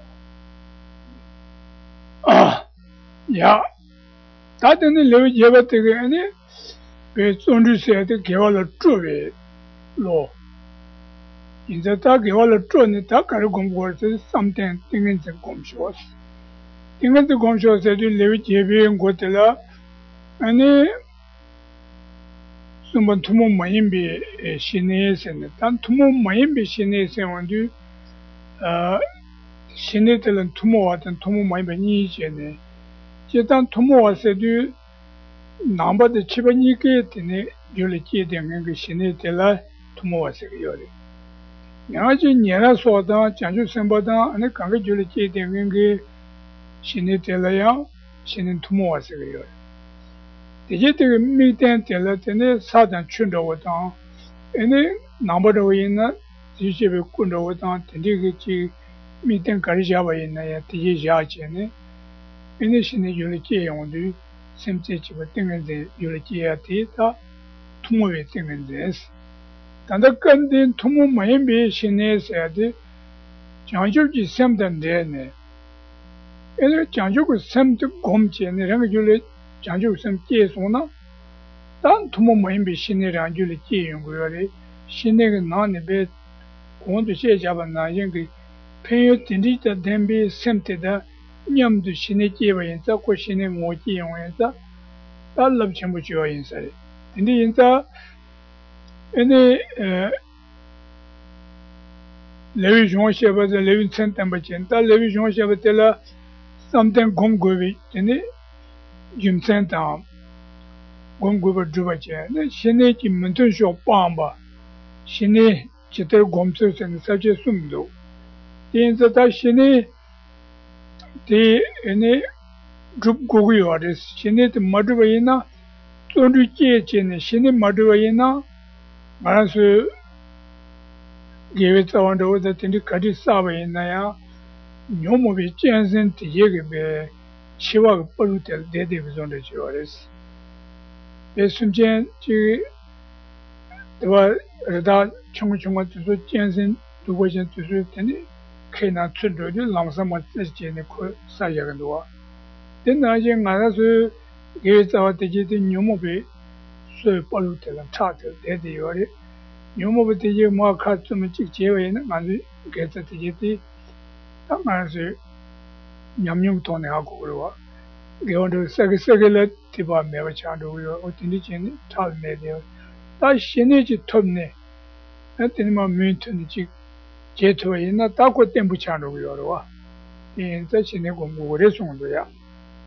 아, 야, 다들 레위 예바트게 아니 그 존주세의 개발을 쪼외 로 이제 다 개발을 쪼니 다 가르 공부해서 something things 공부하시 things 공부해서 레위 예비인 것들아 아니 숨은 투모 마임비 신내에서는 단 투모 마임비 신내에서 원주 어 신내들은 투모 같은 투모 마임비 니제네 제단 투모 와서도 남바데 치바니게 되네 요리게 되는 그 신내들아 투모 와서 요리 야지 년아 소다 장주 선보다 아니 강게 요리게 되는 그 신내들아야 신은 투모 와서 요리 이제 그 미ten tellatene 사단 춘도고다 에네 남버로 있는 지시베 군도고다 된디기 미ten 가리자바 있나야 디제자체네 에네 신의 요리게 용도 샘체치고 땡은데 요리게야티다 투모에 땡은데스 단다 건딘 투모 마임비 신에서야데 장주지 샘던데네 에네 장주고 샘도 곰체네 랑 요리 장주 샘 제소나 단 투모 모임비 신내랑 줄이 제용고요리 신내가 나네베 공도 제자반나 인기 폐요 딘디다 덴비 샘테다 냠도 신내 제바인자 고 신내 모지 용에서 달럽 전부 지어인사리 딘디 인자 에네 레위 종시바자 레위 센템바젠다 레위 종시바텔라 something 공고비 딘디 김센다 공급을 주바제 네 신의 김문전 쇼빵바 신의 제대로 검수선 사제 숨도 인자다 신의 대 에네 그룹 고고요레 신의 마드바이나 존주제제네 신의 마드바이나 말아서 예외자원도다 텐디 가디 사바이나야 뇨모비 젠센 티예게 치와 버루텔 데데비존데 지오레스 예순전 지 대와 레다 총총과 주소 젠센 두고전 주소 테니 케나 춘도리 랑사마 찌제네 코 사야간도와 된나제 나라서 예자와 데지데 뇨모비 소 버루텔 차텔 데데요레 뇨모비 데지 마카 좀 찍제웨는 아주 게자 데지디 tamasi nyamnyum tone hago kruwa. Gyondo sagi sagi le tiba mewa chandu yo o tindi chini tal me de ta shini ji tobne na tini ma min tuni ji je to ina ta ko tembu chandu yo ro wa in ta shini ko mu re song do ya。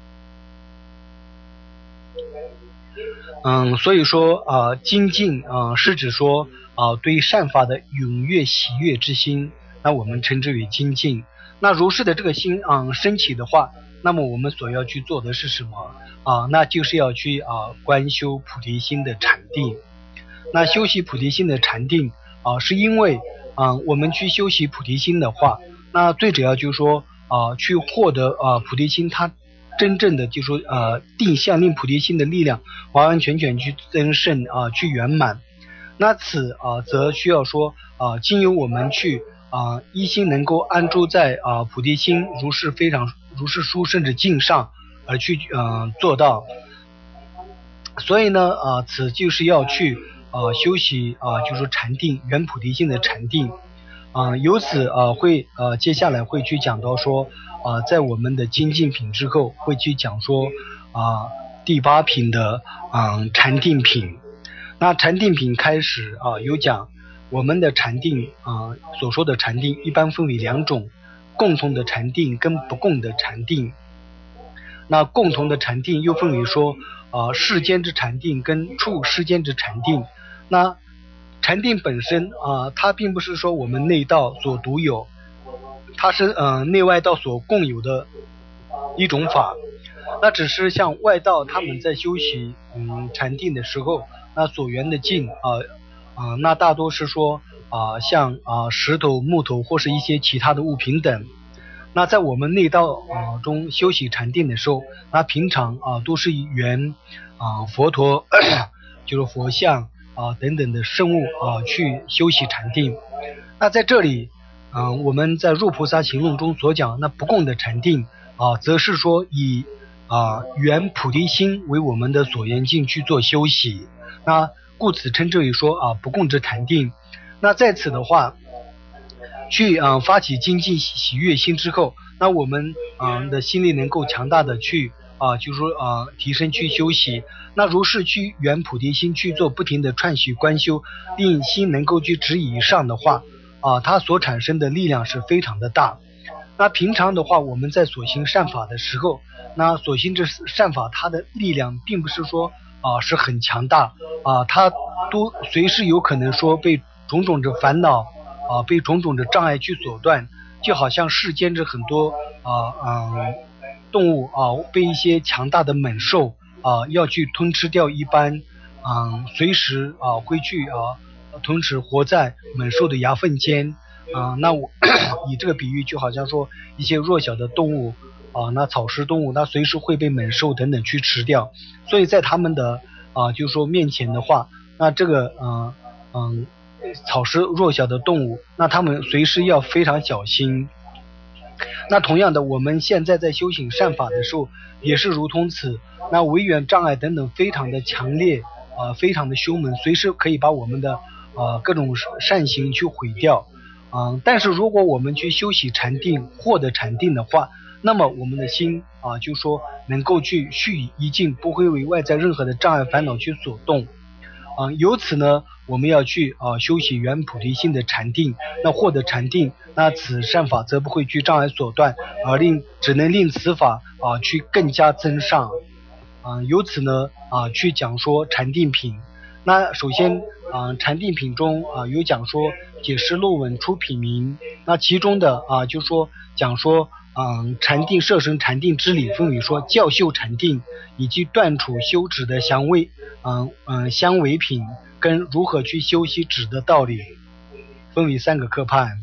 嗯，所以说啊、呃，精进啊、呃、是指说啊、呃、对善法的踊跃喜悦之心，那我们称之为精进。那如是的这个心啊、呃、升起的话，那么我们所要去做的是什么啊、呃？那就是要去啊、呃、观修菩提心的禅定。那修习菩提心的禅定啊、呃，是因为啊、呃、我们去修习菩提心的话，那最主要就是说啊、呃、去获得啊、呃、菩提心它。真正的就说呃定向令菩提心的力量完完全全去增盛啊、呃、去圆满，那此啊、呃、则需要说啊、呃、经由我们去啊、呃、一心能够安住在啊、呃、菩提心如是非常如是殊甚至境上而去嗯、呃、做到，所以呢啊、呃、此就是要去啊、呃、修习啊、呃、就是说禅定圆菩提心的禅定啊、呃、由此啊、呃、会呃接下来会去讲到说。啊、呃，在我们的精进品之后，会去讲说啊、呃、第八品的嗯禅定品。那禅定品开始啊、呃、有讲我们的禅定啊、呃、所说的禅定一般分为两种，共同的禅定跟不共的禅定。那共同的禅定又分为说啊、呃、世间之禅定跟处世间之禅定。那禅定本身啊、呃、它并不是说我们内道所独有。它是嗯、呃、内外道所共有的一种法，那只是像外道他们在修习嗯禅定的时候，那所缘的境啊啊、呃呃、那大多是说啊、呃、像啊、呃、石头、木头或是一些其他的物品等。那在我们内道啊、呃、中修习禅定的时候，那平常啊、呃、都是缘啊、呃、佛陀就是佛像啊、呃、等等的生物啊、呃、去修习禅定。那在这里。嗯、呃，我们在入菩萨行论中所讲那不共的禅定啊、呃，则是说以啊、呃、圆菩提心为我们的所缘境去做修习，那故此称之为说啊、呃、不共之禅定。那在此的话，去啊、呃、发起精进喜悦心之后，那我们啊、呃、的心力能够强大的去啊、呃、就是说啊、呃、提升去修习。那如是去圆菩提心去做不停的串习观修，令心能够去直以上的话。啊，它所产生的力量是非常的大。那平常的话，我们在所行善法的时候，那所行这善法，它的力量并不是说啊是很强大啊，它都随时有可能说被种种的烦恼啊，被种种的障碍去所断，就好像世间这很多啊嗯动物啊被一些强大的猛兽啊要去吞吃掉一般，嗯，随时啊会去啊。同时活在猛兽的牙缝间啊、呃，那我以这个比喻，就好像说一些弱小的动物啊、呃，那草食动物，它随时会被猛兽等等去吃掉，所以在他们的啊、呃，就是说面前的话，那这个嗯嗯、呃、草食弱小的动物，那他们随时要非常小心。那同样的，我们现在在修行善法的时候，也是如同此，那违缘障碍等等非常的强烈啊、呃，非常的凶猛，随时可以把我们的呃，各种善行去毁掉，啊、呃，但是如果我们去修习禅定，获得禅定的话，那么我们的心啊、呃，就说能够去续以一境，不会为外在任何的障碍烦恼去所动，啊、呃，由此呢，我们要去啊、呃、修习圆菩提心的禅定，那获得禅定，那此善法则不会去障碍所断，而令只能令此法啊、呃、去更加增上，啊、呃，由此呢啊、呃、去讲说禅定品。那首先啊、呃，禅定品中啊、呃、有讲说解释论文出品名，那其中的啊、呃、就说讲说嗯、呃、禅定摄身禅定之理分为说教修禅定以及断除修止的相违嗯嗯、呃、相违品跟如何去修习止的道理，分为三个科判。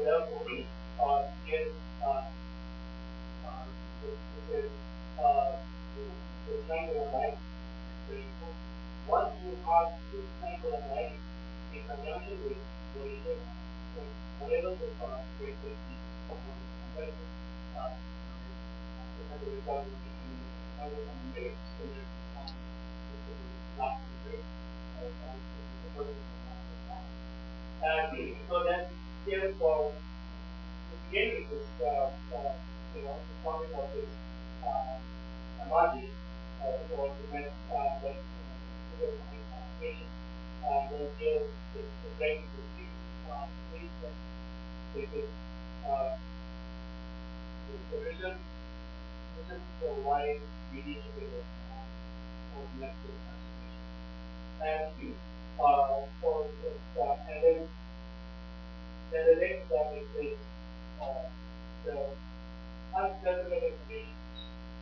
And so then, therefore, to begin with this, uh, uh, you know, forming of this uh, samadhi, uh, or prevent uh, like sugar concentration, uh, will give the, the brain the free, uh, free with it, uh, the reason, reason for why we need to be uh, for nectar concentration. And uh, for uh, and then then the next step is this, uh, the uncertified conditions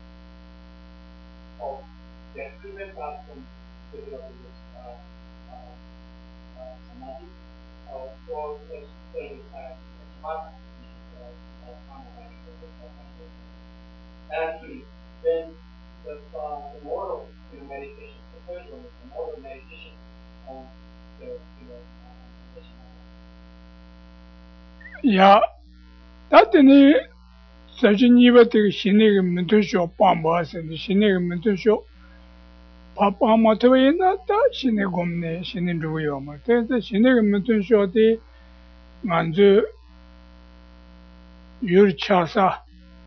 of that prevent us from developing this uh, uh, uh, samadhi uh, for the study uh, smart uh, and then the, uh, the model you know, meditation, the first one is the model meditation on the you know uh, 야, 다때니 사진이버티 신의 문도쇼 빠마서 신의 문도쇼 파파마토이나 다 신의 곰네 신의 누구요 뭐 그래서 신의 문도쇼데 만주 유르차사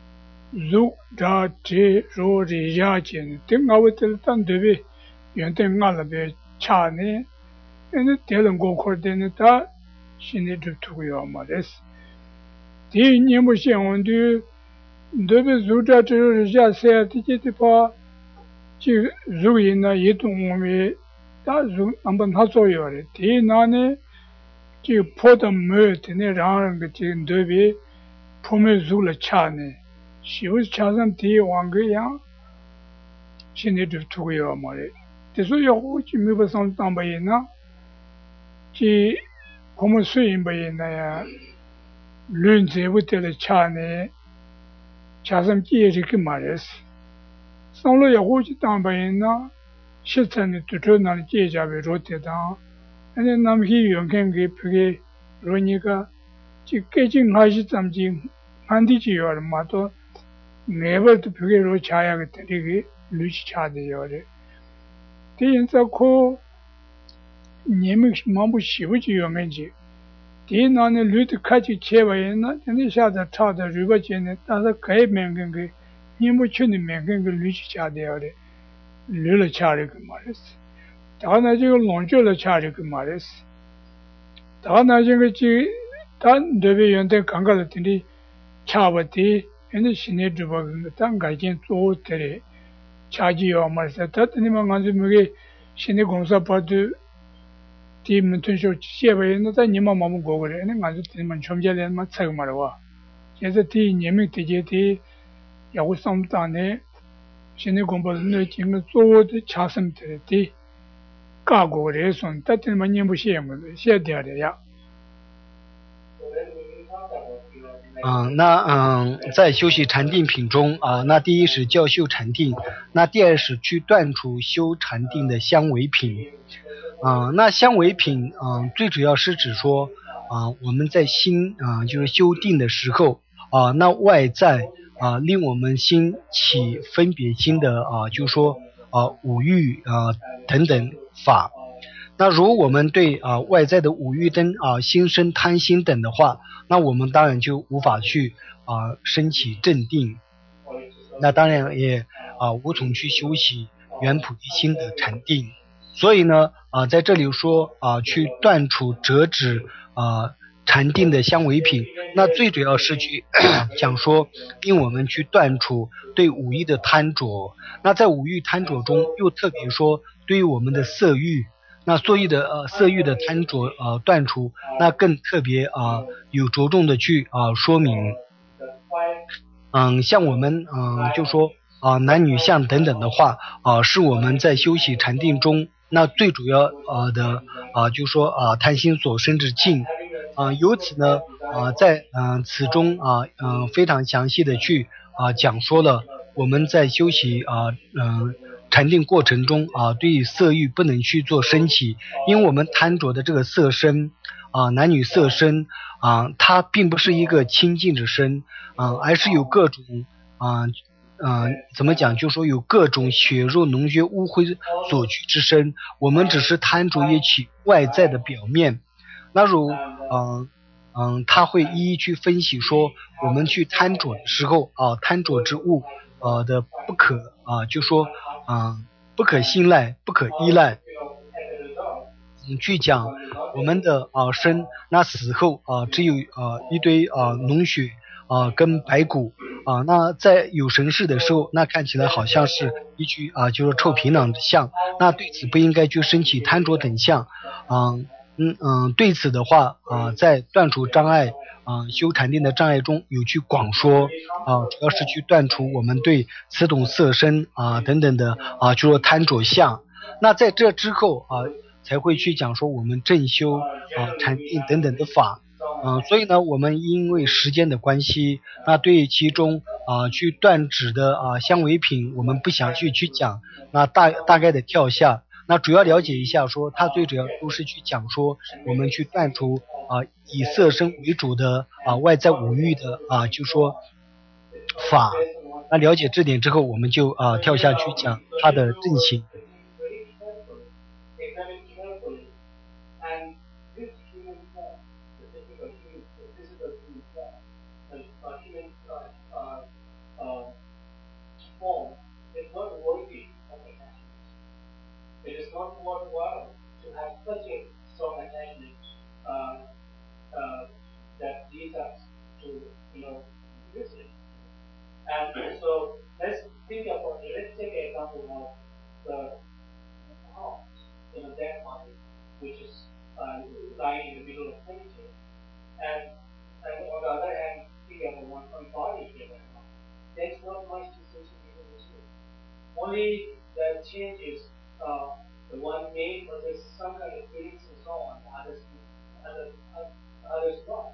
zudaji rori yajin tingawatil tan debi yonte ngalabe chane ene telen go kordene ta shini dutuyo amares di nyemo shenondu debi zudaji rori yase tiki pa ji zuina yitungome ta zu amban hasoyo re di nane ji poda mötene rang ji debi pome zula chane she was chosen to Wangya. She needed to go more. This was your which move some tambayina. She almost swim by in a lunze with the chane. Chasm Kirik Maris. Some lawyer which tambayina. She sent it to turn on Jaja, we wrote it down. And then I'm here and can give Pugay Ronica. She catching high something. Handiji or mato. Never to figure out Chaya Tigi, Luch Chadi or it. The Insaco Nemish Mamushi, which you mentioned. The non lut catchy cheva and the shadow taught the river in other cave mangan, Nimuchuni mangan, Luch Chadi or it. Lula Charik Maris. Tanajo Lonjola Charik Maris. Tanaji Tan Devi and the Kangalatini Chavati. And the Senate was the Tangajan to Tere, Chaji or Marsata, and Manganzi Senegonza Padu, Team Mutusho Cheva, and the Nima Mamu go and Manzuman Chomjal and Matsagmarawa. Yes, a tea, Yemi Tijeti, Yawusam Tane, Senegomba Nuting, so the Chasam Tere, Cargo Reson, Tatin Maniamushem, said there. 嗯，那嗯，在修习禅定品中啊，那第一是教修禅定，那第二是去断除修禅定的相违品。啊，那相违品啊，最主要是指说啊，我们在心啊，就是修定的时候啊，那外在啊令我们心起分别心的啊，就是说啊五欲啊等等法。那如我们对啊外在的五欲灯啊心生贪心等的话，那我们当然就无法去啊升起正定，那当然也啊无从去修习圆菩提心的禅定。所以呢啊在这里说啊去断除折止啊禅定的相违品，那最主要是去讲说令我们去断除对五欲的贪着。那在五欲贪着中又特别说对于我们的色欲，那色欲的呃色欲的贪着呃断除，那更特别啊、呃、有着重的去啊、呃、说明。嗯，像我们嗯、呃、就说啊、呃、男女相等等的话啊、呃、是我们在修习禅定中那最主要呃的啊、呃、就说啊、呃、贪心所生之境啊、呃、由此呢啊、呃、在嗯、呃、此中啊嗯、呃、非常详细的去啊、呃、讲说了我们在修习啊嗯。呃禅定过程中啊，对于色欲不能去做升起，因为我们贪着的这个色身啊，男女色身啊，它并不是一个清净之身啊，而是有各种啊啊怎么讲，就说有各种血肉脓血污秽所居之身，我们只是贪着一起外在的表面。那如嗯嗯，他会一一去分析说，我们去贪着的时候啊，贪着之物呃的不可啊，就说。 啊不可信赖、不可依赖。去讲我们的啊身，那死后啊只有啊一堆啊脓血啊跟白骨啊，那在有神识的时候，那看起来好像是一具啊就是臭皮囊的像，那对此不应该去升起贪着等相啊。嗯嗯，对此的话啊，在断除障碍啊修禅定的障碍中有去广说啊，主要是去断除我们对此种色身啊等等的啊就说贪着相。那在这之后啊才会去讲说我们正修啊禅定等等的法。嗯，所以呢，我们因为时间的关系，那对其中啊去断指的啊相违品，我们不详细去讲，那大大概的跳下。那主要了解一下说，它最主要都是去讲说，我们去断除啊以色身为主的啊外在五欲的啊就说法。那了解这点之后，我们就啊跳下去讲它的正行。 It is not worthwhile to have such a strong attachment uh, uh, that leads us to, you know, this. And so let's think about it. Let's take an example of the heart, you know, that body, which is uh, lying in the middle of nature. And, and on the other hand, think about one, one body here right now. There's not much distinction between the two. Only the change is Uh, the one may possess some kind of feelings and so on, others, others, others not.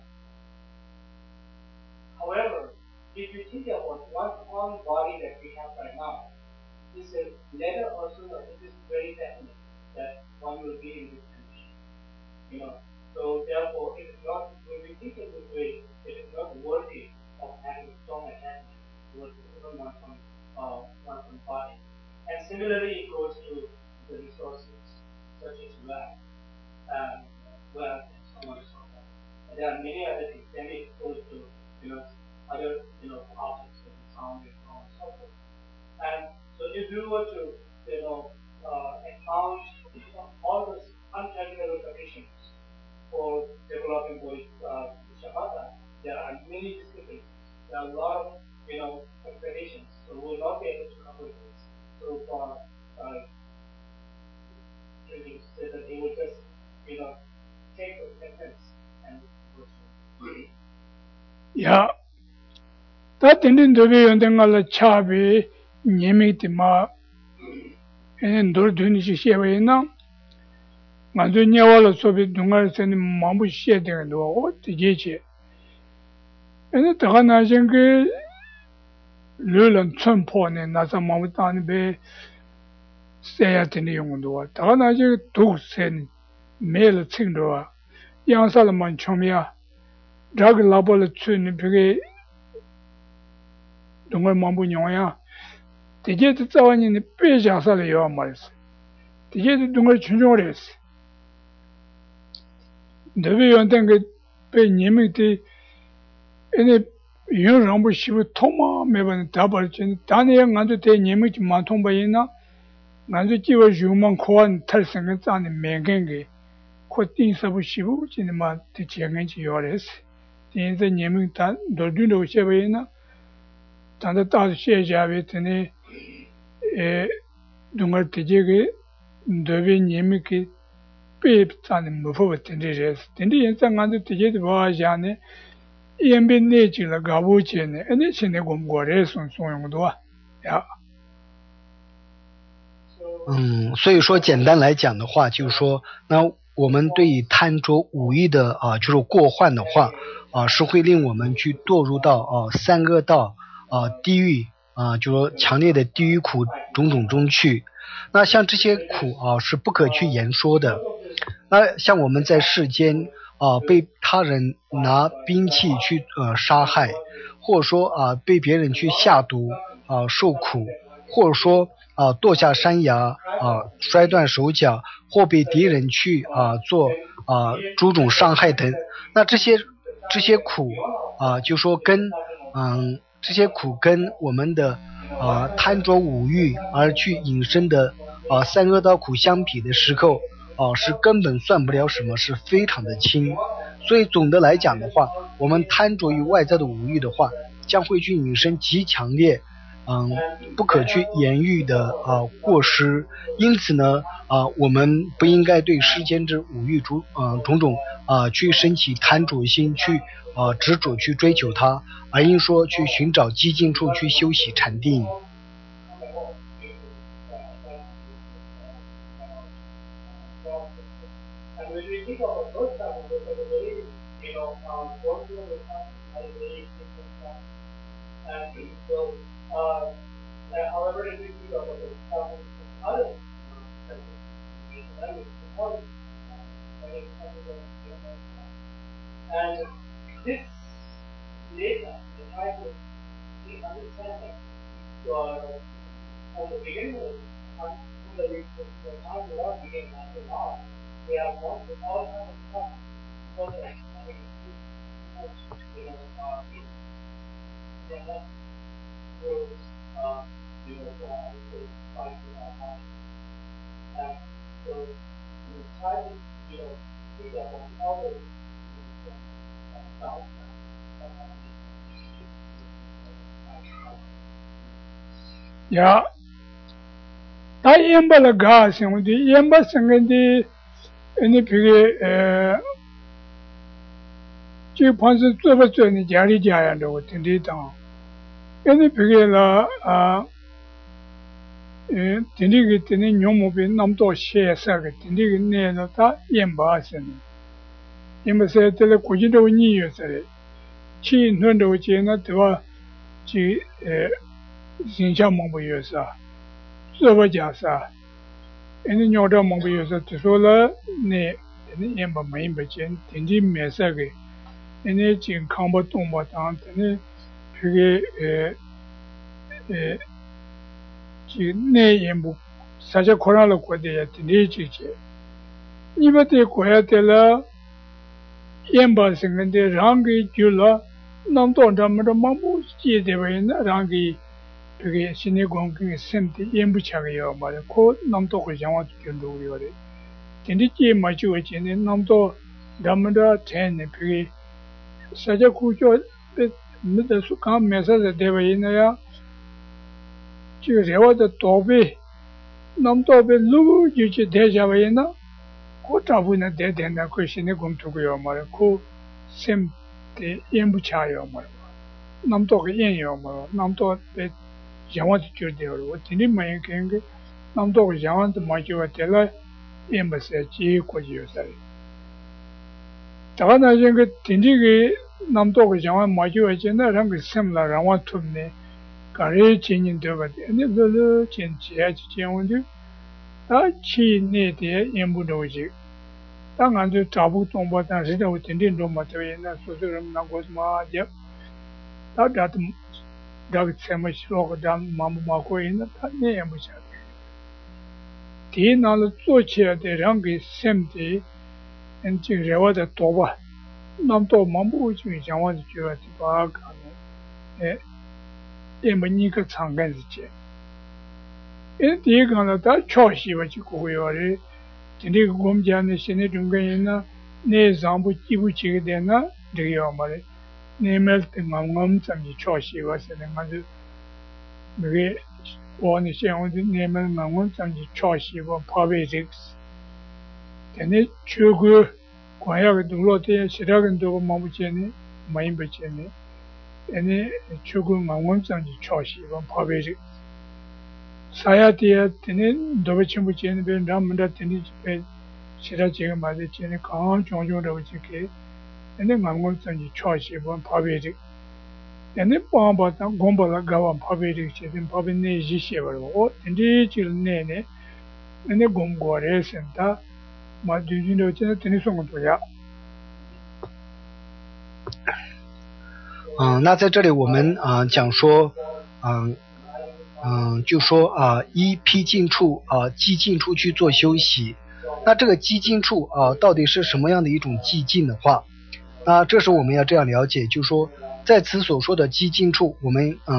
However, if you think about one common body that we have right now, this is later or sooner, it is very definite that one will be in this condition. You know, so therefore, it is not, when we think in this way, it is not worthy of having strong attachment towards even one from uh, one from body. And similarly, it goes to the resources, such as wealth, um, wealth, and so on and so forth. And there are many other things. Then it goes to, you know, other, you know, objects and sound and so on and so forth. And so, if you were to, you know, uh, account all those untechnical conditions for developing both uh, Shabata, there are many disciplines. There are a lot of, you know, conditions. So, we will not be able to cover this. So far, uh, said that he would just, you know, take those techniques and go through. Yeah. That didn't do it on the Chabi, Yemitima, and Dorduni Shevena. And the Nyawala Soviet Dungas and Mamu shedding and what the Jichi. And the Tahanajang Lulan Chumpon and Nasa Mamutan Bay. 세야되는 용도와 다나지 독센 매일 친구와 양살만 처음이야 자기 라벌을 추는 벽에 동을 만분용이야 되게도 싸워니 빼자살이 요 말이지 되게도 동을 준종을 했어 너비 연된 그빼 님이티 에네 유랑부 시부 토마 매번 다벌진 다네 양한테 대 님이 만통바이나 난저 지워 주만 코안 탈생은 짠이 맹갱게 코팅 서부시부 진마 대체행지 요레스 진짜 님은 돌dun도 쉐베나 단다 따 쉐자베트네 에 동을 대제게 너비 님이게 빼 짠이 무포버텐데레스 근데 연상한테 대제도 봐야네 이엠빈 내지라 가보체네 에네 신의 공고레 손송용도 야 嗯，所以说简单来讲的话，就是说，那我们对于贪着五欲的啊，就是过患的话啊，是会令我们去堕入到啊三恶道啊地狱啊，就说强烈的地狱苦种种中去。那像这些苦啊是不可去言说的。那像我们在世间啊被他人拿兵器去呃杀害，或者说啊被别人去下毒啊受苦，或者说啊堕下山崖啊摔断手脚，或被敌人去啊做啊诸种伤害等，那这些这些苦啊就说跟嗯这些苦跟我们的啊、贪着五欲而去引申的啊、三恶道苦相比的时候啊、是根本算不了什么，是非常的轻。所以总的来讲的话，我们贪着于外在的五欲的话，将会去引申极强烈嗯，不可去言喻的啊、呃、过失。因此呢啊、呃，我们不应该对世间之五欲诸呃种种啊、呃、去升起贪着心，去啊、呃、执着去追求它，而应说去寻找寂静处去休息禅定。 And this data, the type of the understanding, uh, from the beginning of from the, the time we are beginning until now, we have gone through all kinds of stuff, so that I mean, you know, uh, they have rules, uh, you know, uh, fight with our mind. And so, we try to, you know, see that on all the ya ta yamba la ga sing di yamba sing di ni pige eh ji pan su zhe ba zhe ni jia li jia yan de wo tin di dang ni pige la a eh tin di ge tin ni nyong mo bi nam to xie sa ge tin di ge ne la ta yamba sing yamba se te le ku ji de ni ye se le chi nun de wo jie na de wa ji eh形象蒙不有啥，这不讲啥，人家鸟着蒙不有啥，就说了你，人家也不没不见，天天没啥个，人家健康不动不当，人家这个呃呃，就那也不，啥些可能了过的也天天去去，你们这国家的了，也不是人家让给就了，那当咱们的忙不记得为那让给。그게 신의 공경에 샘티 연부차가 요 말이야. 그 남도 그 장화 견도 요래. 근데 이 마주에 지는 남도 남다 전에 그게 사자 구조 근데 수감 메시지 되어있나야. 지금 제와도 도비 남도에 누구 유지 대자와이나 그 잡으나 대된다 그 신의 공투고요 말이야. 그 샘티 연부차요 말이야. 남도가 연요 말이야. 남도 양원 주되어로 되는 많이 그게 남도 양원도 많이 왔대라 엠버스 지 고지요살 다가나 이게 된디게 남도 양원 많이 왔잖아 랑그 셈라 양원 툼네 가리 진인도 같아 아니들 진지야 지원도 다 치네데 엠부도지 당한도 잡고 동보다 지도 된딘 좀 맞아야나 소소름 나고스마제 다다도 다그 세마시로가 담 마마고 있는 판에 무샤 디나를 조치해야 랑게 셈디 엔지 레와다 도바 남도 마부 중에 장원이 줘야지 바가네 에 에머니가 상관이지 에 디가나 다 초시와지 고요리 근데 공자는 신의 중간이나 내 장부 기부치게 되나 되요 말에 내말 때 마음 잠이 초시 와서는 아주 그게 원이 시험도 내말 마음 잠이 초시 와 파베직스 근데 주고 과야가 둘러대 시작은도 마무치네 마인 버치네 아니 주고 마음 잠이 초시 와 파베직 사야디에 되는 도베침 붙이는 ben ram다 되는 집에 시작 지금 맞을 지는 강 종종으로 지게 근데 망고선이 초시번 파베리 근데 빠바다 곰발라 가와 파베리 지금 파베네 지시버고 근데 지르네네 근데 곰고레 센터 마두진도 전에 되는 송도야 嗯，那在这里我们啊、呃、讲说，嗯、呃、嗯、呃，就说啊、呃，依僻静处啊、呃，寂静处去做休息。那这个寂静处啊、呃，到底是什么样的一种寂静的话？那这时候我们要这样了解，就是说在此所说的寂静处，我们嗯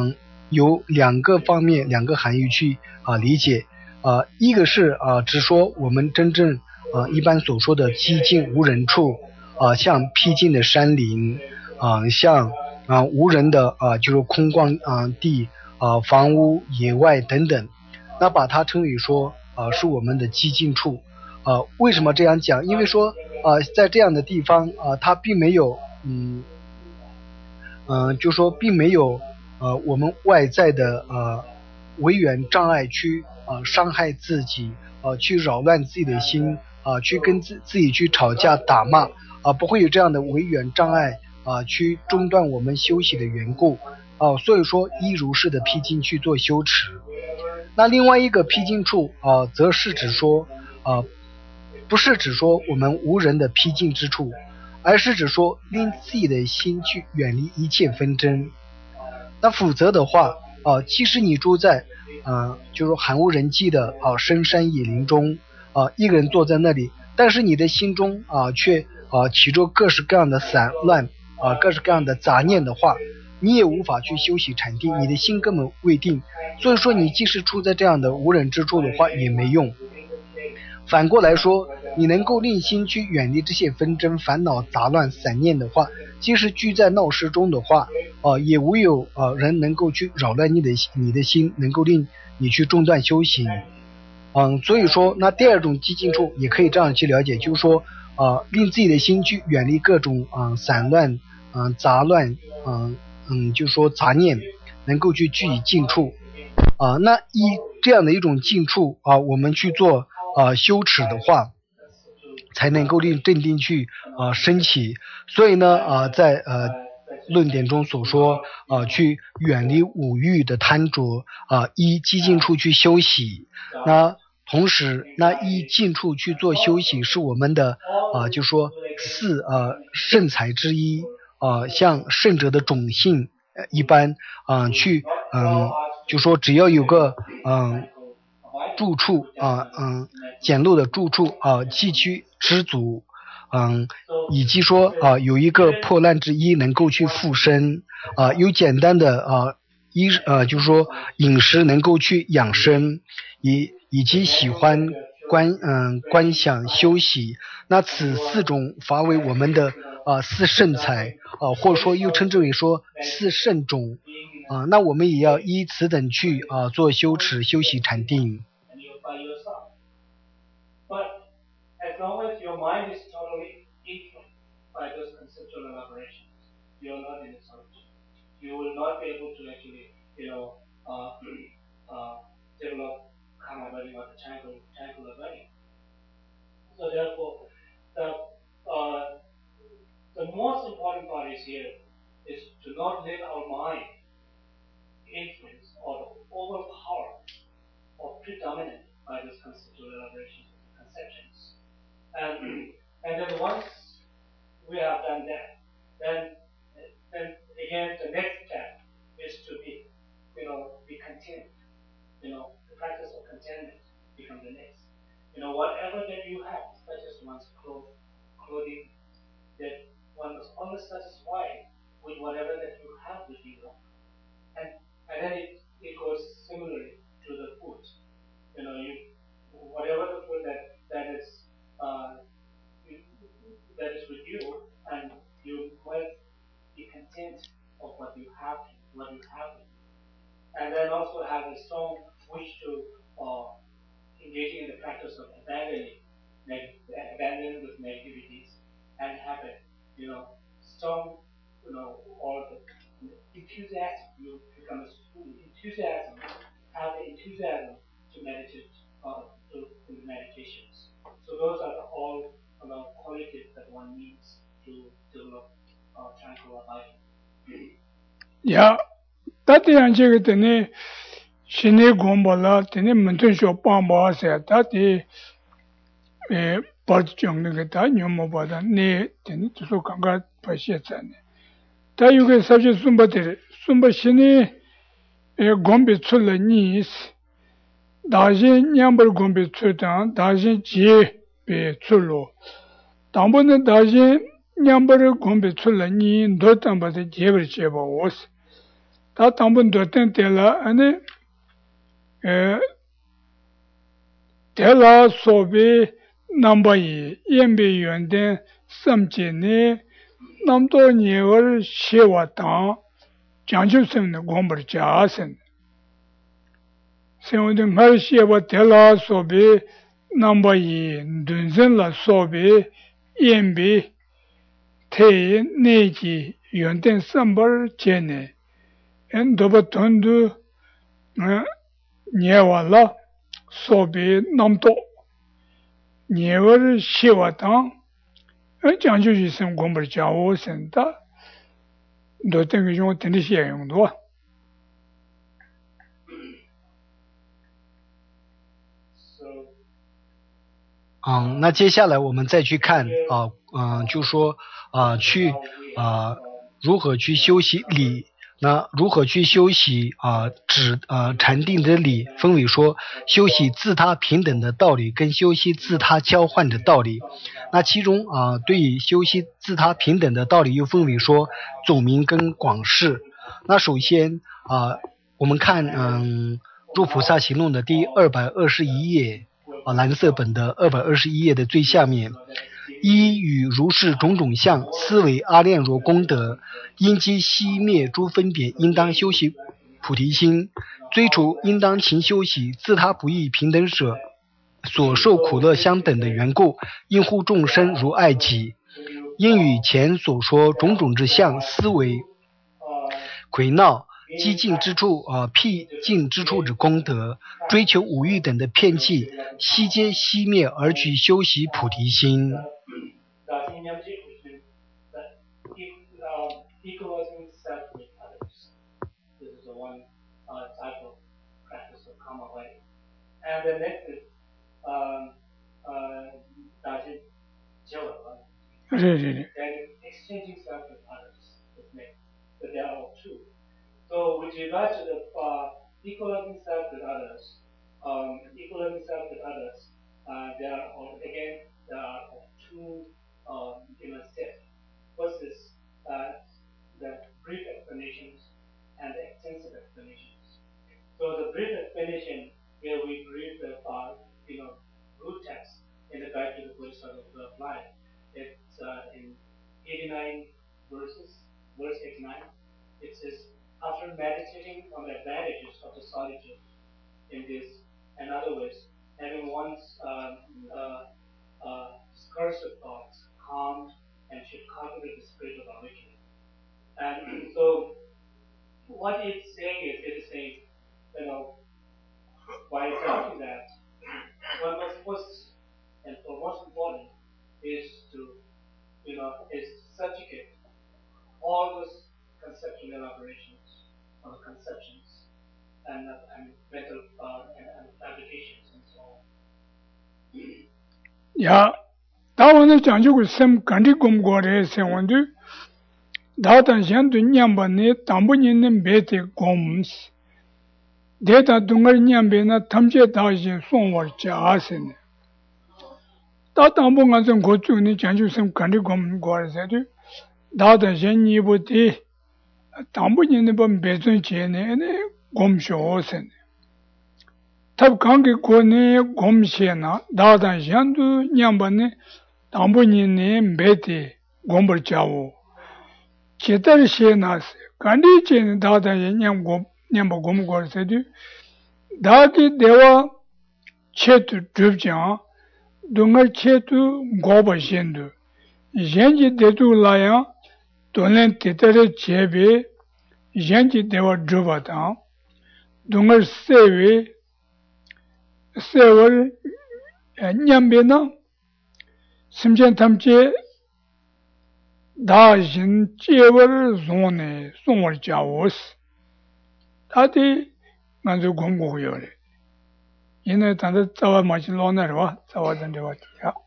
有两个方面两个含义去啊理解啊，一个是啊只说我们真正啊一般所说的寂静无人处啊，像僻静的山林啊，像啊无人的啊就是空旷啊地啊房屋野外等等，那把它称为说啊是我们的寂静处啊。为什么这样讲？因为说啊在这样的地方啊，它并没有嗯嗯、呃、就说并没有呃我们外在的呃违远障碍去啊、呃、伤害自己啊、呃、去扰乱自己的心啊、呃、去跟自自己去吵架打骂啊、呃、不会有这样的违远障碍啊、呃、去中断我们休息的缘故啊、呃、所以说依如是的僻静去做修持。那另外一个僻静处啊、呃、则是指说啊、呃、不是指说我们无人的僻静之处，而是指说令自己的心去远离一切纷争。那否则的话啊、呃，即使你住在啊、呃，就是寒无人迹的啊、呃、深山野林中啊、呃，一个人坐在那里，但是你的心中啊、呃、却啊、呃、起着各式各样的散乱啊、呃、各式各样的杂念的话，你也无法去休息禅定，你的心根本未定。所以说你即使处在这样的无人之处的话也没用。反过来说，你能够令心去远离这些纷争烦恼杂乱散念的话，即使居在闹市中的话呃、也无有呃人能够去扰乱你的你的心，能够令你去中断修行。嗯，所以说那第二种寂静处也可以这样去了解，就是说呃令自己的心去远离各种啊、呃、散乱啊、呃、杂乱嗯、呃、嗯就是说杂念，能够去居于静处啊、呃、那以这样的一种静处啊、呃、我们去做啊、呃、修持的话，才能够令镇定去啊、呃、升起。所以呢啊、呃、在呃论点中所说啊、呃、去远离五欲的贪着啊、依寂静处去休息。那同时那依静处去做休息是我们的啊、呃、就说四呃圣才之一啊、呃、像圣者的种性呃一般啊、呃、去嗯就说只要有个嗯住处啊嗯简陋的住处啊崎岖知足嗯以及说啊有一个破烂之衣能够去附身啊有简单的啊衣呃就是说饮食能够去养生，以以及喜欢观嗯观想休息，那此四种法为我们的啊四圣才啊或者说又称之为说四圣种啊，那我们也要依此等去啊做修持修习禅定。 But as long as your mind is totally influenced by those conceptual elaborations, you are not in a solitude. You will not be able to actually, you know, uh, uh, develop karma learning or the tranquil, tranquil learning. So therefore, the uh, the most important part is here is to not let our mind influence or overpower or predominant by those conceptual elaborations and conceptions. And, and then once we have done that, then, then again the next step is to be, you know, be content. You know, the practice of contentment becomes the next. You know, whatever that you have, such as one's clothes, clothing, that one is always satisfied with whatever that you have with you. And, and then it, it goes similarly to the food. You know, you whatever the food that that is uh, you, that is with you, and you must be content of what you have, what you have, and then also have a strong wish to uh, engaging in the practice of abandoning, abandoning those negativities, and have a you know strong you know or the enthusiasm. You become a enthusiasm, have the enthusiasm to meditate. Uh, to, to the meditations. So those are the all you know, qualities that one needs to develop uh, tranquil life. Yeah, that is actually the Shine Gombola, the Mentation Pamba said that is a part of the Yumobada, ne, the Sukanga Pashetane. That you get such a Sumba, Sumba Shine Gombi Tsula Nis. 다진 냠벌 곰비 추단 다진 지베 출로 담보는 다진 냠벌 곰비 출라니 너담바데 제벌 제바오스 다 당분 도된 때라 아니 에 대라 소비 넘버이 연비 연된 섬진이 남도 니월 시와당 장주선의 공부를 자선 세운된 말시와 대라 소비 넘버이 눈선라 소비 연비 태 내지 연된 섬벌 제네 엔도버 돈도 니와라 소비 남도 니월 시와당 장주지 선 공부를 자오선다 노된 게 좀 드리시야 용도 嗯，那接下来我们再去看啊，嗯、呃，就说啊、呃，去啊、呃，如何去修习理。那如何去修习啊？指啊禅定的理，分为说修习自他平等的道理，跟修习自他交换的道理。那其中啊，对于修习自他平等的道理，又分为说总名跟广释。那首先啊，我们看嗯，入菩萨行论的第二百二十一页啊，蓝色本的二百二十一页的最下面。一与如是种种相，思维阿练若功德，因机熄灭诸分别，应当修习菩提心，追逐应当勤修习自他不异平等舍，所受苦乐相等的缘故，应护众生如爱己，因与前所说种种之相，思维魁闹激进之处啊、呃，僻静之处之功德，追求五欲等的片剂，悉皆熄灭而去修习菩提心。 Equalizing self with others. This is the one uh, type of practice of karma way. And the next is um, uh, then exchanging self with others is next. But they are all two. So with regard to the uh, equalizing self with others, um, equalizing self with others, uh, there are again there are two uh, you know steps. First is uh, the brief explanations and the extensive explanations. So the brief explanation, where we read the uh, you know root text in the Guide to the Bodhisattva of Life, it's uh, in eighty-nine verses, verse eighty-nine. It says, after meditating on the advantages of the solitude in this, in other words, having one's uh, uh, uh, discursive thoughts calmed and should cultivate the spirit of awakening. And so, what it's saying is, it is saying, you know, by doing that, one must first and for most important is to, you know, is subjugate all those conceptual elaborations or conceptions and, uh, and mental uh, and, and fabrications and so on. Yeah, that one is Janju Sam Kandi Gumgore Sewandu. Data Jandu Nyambane, Tambunin and Bete Goms. Data Dungar Nyambena, Tamje Daji, Sonwar Jasin. That Ambungas and Gotuni, Janju Sam Kandi Gumgore Sedu. Data Jeni Buti, Tambunin and Bezun Jene, and Gomshosen. Tab Kangi Kone Gomshena, Dada Jandu Nyambane, Tambunin Bete Gomber Chao. Chetar Shenas, Kandi Chen Dada Nyam Nyamba Gomgor Sedu, Dadi Deva Chetu Drupjan, Dungar Chetu Goba Shendu, Genji Detu Laya, Donen Tetare Chebe, Genji Deva Drupatan, Dungar Sewe, Sewer Nyambena, Simjan Tamche, Dajin Chever Zone, Somewhat Jawas. Tati Manzu Gomgo Yore. In a Tanda Tawa much longer, Tawa than the what.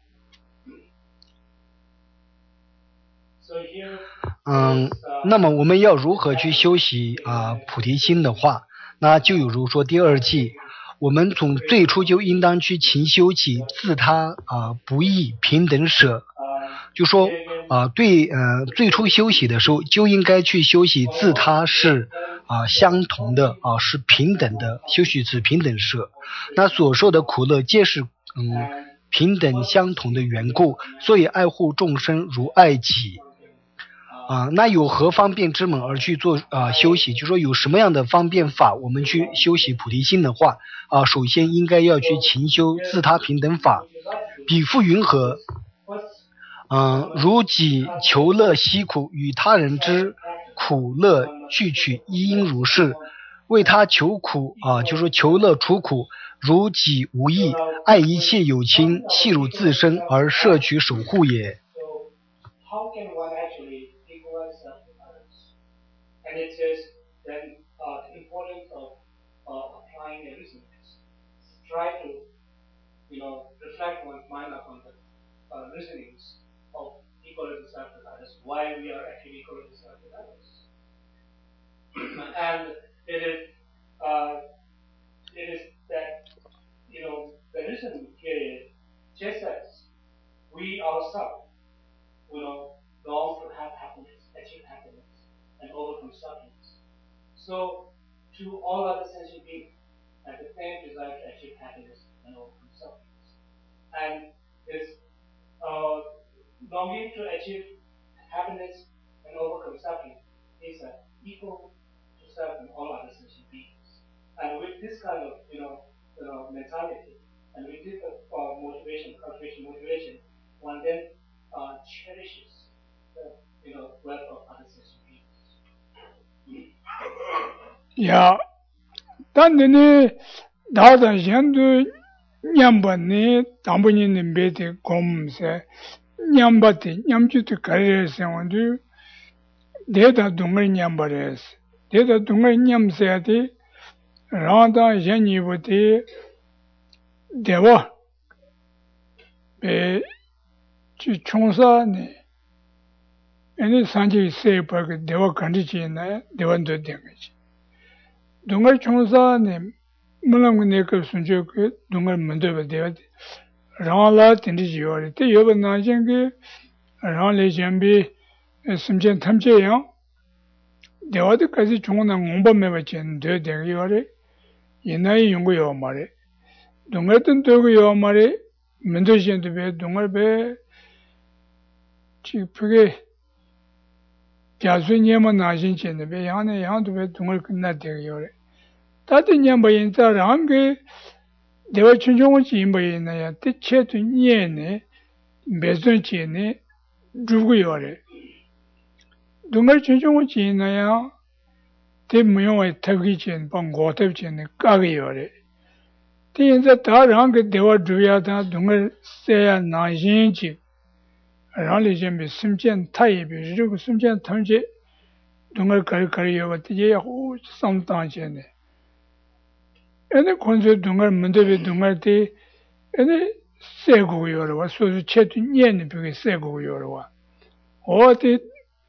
嗯，那么我们要如何去修习啊、呃、菩提心的话，那就有如说第二季，我们从最初就应当去勤修起自他啊、呃、不异平等舍，就说啊、呃，对呃最初修习的时候就应该去修习自他是啊、呃、相同的啊、呃、是平等的，修习是平等舍。那所受的苦乐皆是嗯平等相同的缘故，所以爱护众生如爱己。啊，那有何方便之门而去做啊修习？就说有什么样的方便法，我们去修习菩提心的话，啊，首先应该要去勤修自他平等法。彼复云何？嗯、呃，如己求乐息苦，与他人之苦乐俱取，亦应如是。为他求苦啊，就说求乐除苦，如己无益，爱一切有情，系如自身而摄取守护也。 How can one actually equalize self with others? And it says then uh, the importance of uh, applying everything is try to, you know, reflect one's mind upon the uh, reasonings of equalizing self with others, why we are actually equalizing self with others. And it is, uh, it is that, you know, the reason here is just as we ourselves, you know, long to have happiness, achieve happiness, and overcome sufferings. So, to all other sentient beings, have the same desire to achieve happiness and overcome sufferings. And this uh, longing to achieve happiness and overcome suffering is uh, equal to self and all other sentient beings. And with this kind of, you know, you know mentality, and with this uh, motivation, cultivation, motivation, one then uh, cherishes the, you know, wealth of other sentient beings. Yeah, 단내니 다다 현도 냠바니 담보니는 베데 곰세 냠바티 냠주도 가르에서 원두 데다 동을 냠바레스 데다 동을 냠세야디 라다 제니보티 대와 에 총사네 애니 산지 세바가 대와 간지지나 대원도 된거지 동을 총사네 물랑네 그 순저 그 동을 문도가 되어 라라 텐디지요리 때 여번나진게 라레 젬비 심전 탐제요 대화도까지 중원한 공범매가 젠데 되어요리 옛날에 연구요 말에 동을든 되고요 말에 문도진도 배 동을 배 지프게 자수님은 나신 젠데 배 양에 양도 배 동을 끝나 되어요리 다들 냠바인자 랑게 대화 춘종을 지인바이나야 대체도 니에네 매선지네 누구요래 동을 춘종을 지인나야 대무용의 타기진 방고탑진네 까기요래 대인자 다 랑게 대화 주야다 동을 세야 나신지 랑리jem 심전 타입이 그리고 심전 탐제 동을 가리가리요가 되게 호 상당하네 애네 건조 동을 문제비 동을때 애네 세고요로와 소수 체도 년이 비게 세고요로와 어디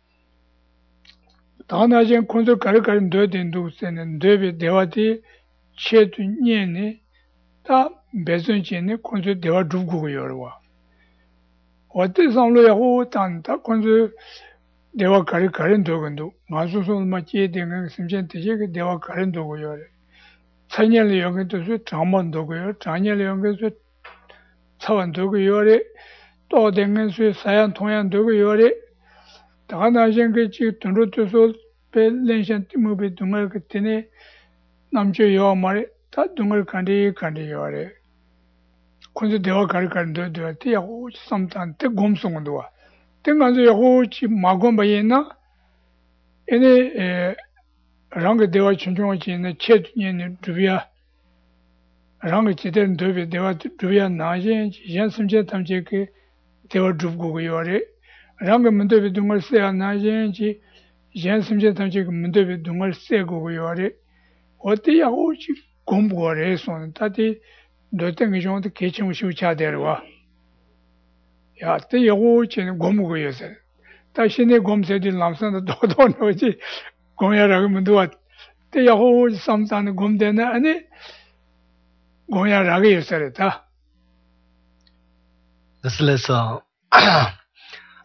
다나진 건조 가르가른 되된도 세는 되비 대화디 체도 년이 다 배선진이 건조 대화 두고요로와 어디 상로야고 단다 건조 대화 가르가른 도건도 마수소 맞게 되는 심전 되게 대화 가른 도고요래 찬열의 영에도 장만도고요. 장열의 영에도 차원도고요래. 또 된건수 사연 통연도고요래. 다가나신 그 지금 돈로도서 벨렌션 티무비 동을 그때네 남주요 말에 다 동을 간디 간디요래. 근데 대화 가르간도 되었대. 야고 삼탄테 곰송도 와. 등간서 야고 지 마곰바이나 에네 에 랑게 대화 춘종을 지는 체주년의 주비야 랑게 제대로 되게 대화 주비야 나신 연습제 탐제 그 대화 주고 요래 랑게 문도비 동을 세야 나신지 연습제 탐제 그 문도비 동을 세고 요래 어때야 오지 공부를 해서 다들 너땡이 정도 개침을 쉬우차 되려와 야 때 요거 지는 공부고 요새 다시네 검세들 남산도 도도 넣지 공야라고 문도와 때야호 삼산의 곰대는 아니 공야라고 했었다. This is uh,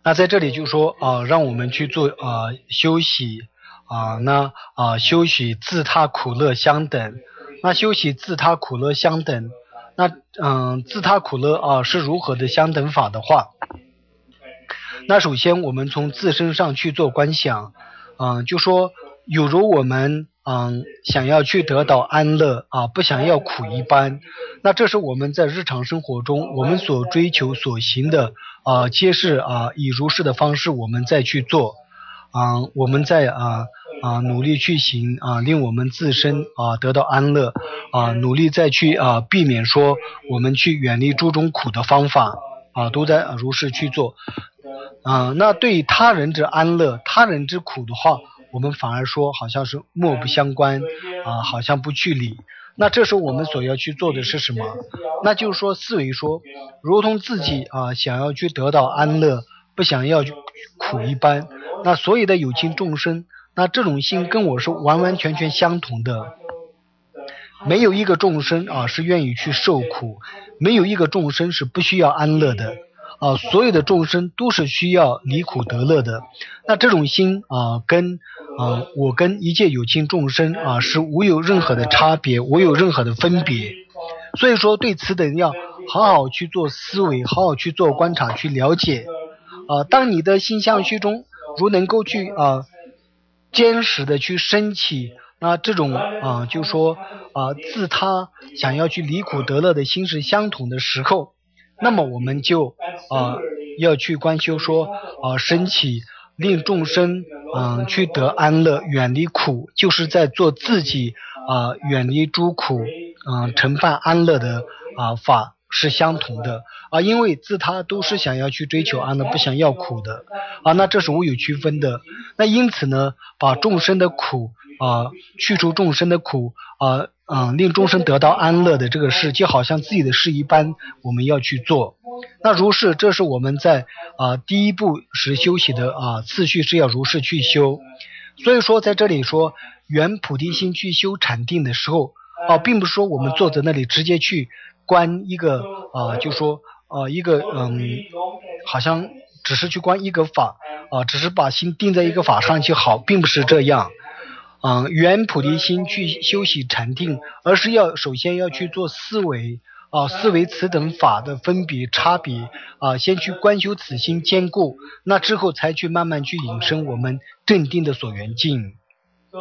那在这里就说啊、呃，让我们去做啊、呃、休息啊、呃，那啊、呃、休息自他苦乐相等。那休息自他苦乐相等，那嗯、呃、自他苦乐啊、呃、是如何的相等法的话，那首先我们从自身上去做观想，嗯、呃，就说有如我们嗯、呃、想要去得到安乐啊、呃，不想要苦一般，那这是我们在日常生活中我们所追求所行的啊、呃，皆是啊、呃、以如是的方式我们再去做，啊、呃，我们在啊啊、呃、努力去行啊、呃，令我们自身啊、呃、得到安乐啊、呃，努力再去啊、呃、避免说我们去远离诸种苦的方法啊、呃，都在、呃、如是去做。啊、呃，那对他人之安乐、他人之苦的话，我们反而说好像是漠不相关啊、呃，好像不去理。那这时候我们所要去做的是什么？那就是说思维说，如同自己啊、呃、想要去得到安乐，不想要苦一般。那所有的有情众生，那这种心跟我是完完全全相同的。没有一个众生啊是愿意去受苦，没有一个众生是不需要安乐的。啊，所有的众生都是需要离苦得乐的。那这种心啊，跟啊我跟一切有情众生啊是无有任何的差别，无有任何的分别。所以说，对此等要好好去做思维，好好去做观察，去了解。啊，当你的心相续中，如能够去啊坚实的去升起，那这种啊就说啊自他想要去离苦得乐的心是相同的时候。那么我们就啊、呃、要去观修说啊、呃、升起令众生嗯、呃、去得安乐，远离苦，就是在做自己啊、呃、远离诸苦嗯、呃、承办安乐的啊、呃、法是相同的啊、呃，因为自他都是想要去追求安乐，不想要苦的啊，那这是无有区分的。那因此呢，把众生的苦啊、呃、去除众生的苦啊。呃嗯，令众生得到安乐的这个事，就好像自己的事一般，我们要去做。那如是，这是我们在啊、呃、第一步时修习的啊、呃、次序是要如是去修。所以说，在这里说圆菩提心去修禅定的时候啊、呃，并不是说我们坐在那里直接去观一个啊、呃，就说呃一个嗯，好像只是去观一个法啊、呃，只是把心定在一个法上就好，并不是这样。嗯，圆菩提心去修习禅定，而是要首先要去做思维啊，思维此等法的分别差别啊，先去观修此心坚固，那之后才去慢慢去引申我们正定的所缘境。 So,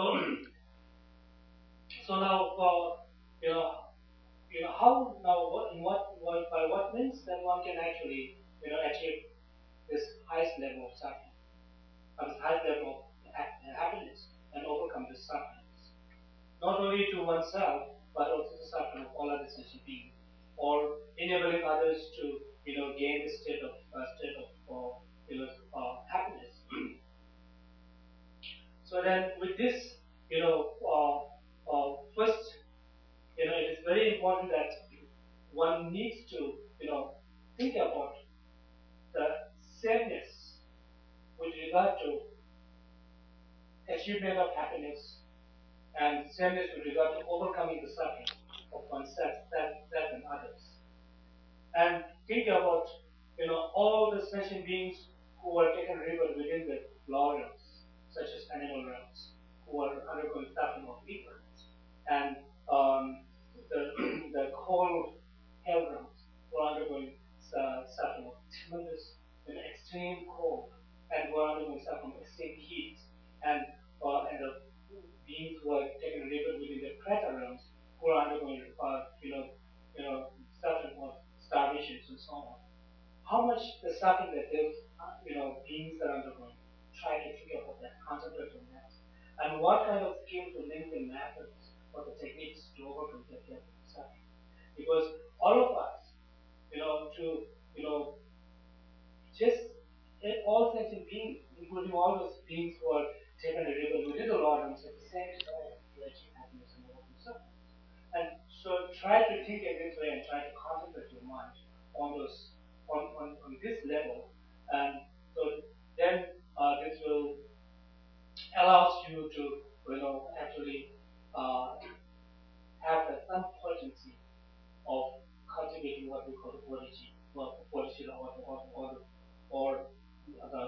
so now for you know, you know how now what in what what by what means that one can actually you know achieve this highest level of suffering, or this highest level of happiness, and overcome this suffering. Not only to oneself, but also the suffering of all other sentient beings, or enabling others to, you know, gain the state of uh, state of uh, you know, uh, happiness. So then, with this, you know, uh, uh, first, you know, it is very important that one needs to, you know, think about the sameness with regard to achievement of happiness, and sameness with regard to overcoming the suffering of oneself, self, self and others. And think about, you know, all the sentient beings who are taken revered within the law realms, such as animal realms, who are undergoing suffering of ignorance, and um, the, the cold hell realms, who are undergoing uh, suffering of tremendous and extreme cold, and who are undergoing suffering of extreme heat, and uh, and the beings who are taken revered within the preta realms, who are undergoing, uh, you know, you know, suffering of starvations and so on. How much the suffering that those, uh, you know, beings are undergoing? Try to figure out that, concentrate on that, and what kind of skills and links and methods or the techniques to overcome that level of suffering? Because all of us, you know, to you know, just all sentient beings, including all those beings who are taken a river within the Lord and at the same time to achieve happiness and overcome suffering. And so try to think in this way and try to concentrate your mind on those on, on, on this level, and so then uh, this will allows you to you know actually uh, have the, some potency of cultivating what we call the bodhicitta, or bodhicitta, or or or, or the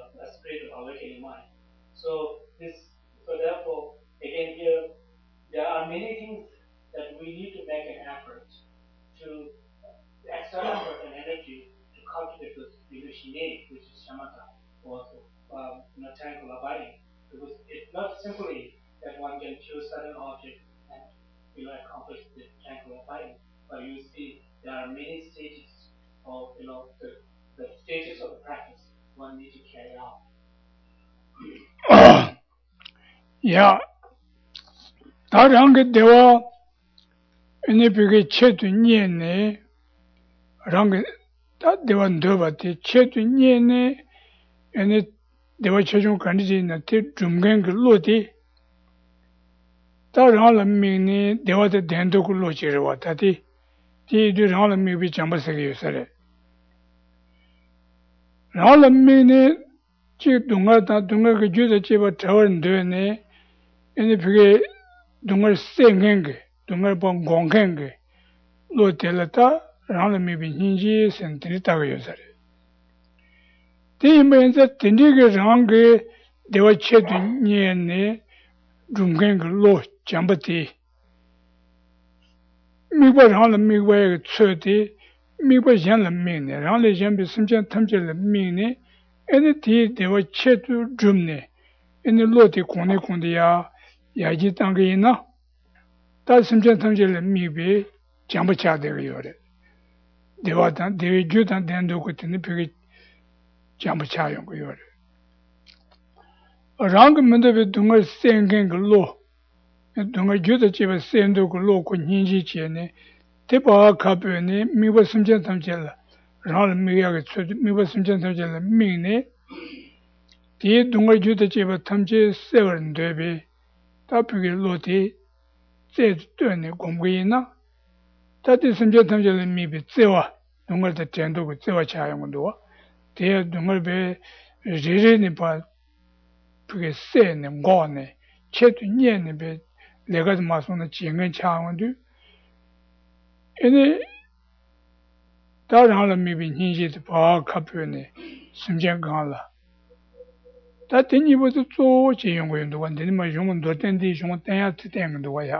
So this, so therefore, again here, there are many things that we need to make an effort to exert effort and energy to cultivate this Vilushine, which is shamatha, also um, you know, tranquil abiding. Because it's not simply that one can choose certain object and you know accomplish the tranquil abiding, but you see there are many stages of you know the, the stages of the practice one needs to carry out. 야, 다른 게 대화 ene peke che tu nye ne rangi ta dewa ndoba te che tu nye ne ene dewa che chung kandi je na te drumgen ke lo te ta rang la ming ne dewa te dendo ku lo che rewa ta te te du rang la ming bi jamba sake yo sare rang la ming ne che dunga ta dunga ke ju da che ba tawar ndo ne ene peke dunga sengen ke dunga pa ngongen ke lo te la ta rāng lā mī bī hīñjī sēn tīrī tā gā yō sā rē. Tī yī mā yī sā tīndī gā rāng gā dewa chē tu nye nē rūṅ gāng gā lō jāmbā tī. Mī bā rāng lā mī bā yā gā tsō tī, mī bā yāng lā mī nē, rāng lā yāng bī sīm chāng tam chā lā mī nē, ā nē tī dewa chē tu rūm nē, ā nē lō tī kōng nē kōng tī yā, yā jī tāng gā yī na, tā sīm chāng tam chā lā mī bī jāmbā chā tī gā yō rē. dewa dan, dewa ju dan dendo ko tene peke jambu cha yung ko yore. Rang mendo pe dunga sengen ko lo, dunga ju da cheba sendo ko lo ko nyingi che ne, te paa ka pe ne, miwa simchen tam che la, rang la miya ka tsu, miwa simchen tam che la ming ne, te dunga ju da cheba tam che sewa ndo pe, ta peke lo te, tse tu ne gomgo yi na, tātī samcā tamcā lā mī bī tsēwā, dōngar tā tēndō kū tsēwā chāyā ngō ndō wā, tēyā dōngar bē rī rī nī pā pūkē sē nī ngō nī, chē tu nye nī bē lē kā tā mā sō na jī ngā chāyā ngō ndō, inī tā rāng lā mī bī nī jī tā pā kā pū nī samcā gā lā. Tā tēnī bō tā tsō chē yōng kō yōng dō wā, tēnī mā yōng ndō tēndī yōng tēnyā tī tēng ndō wā yā.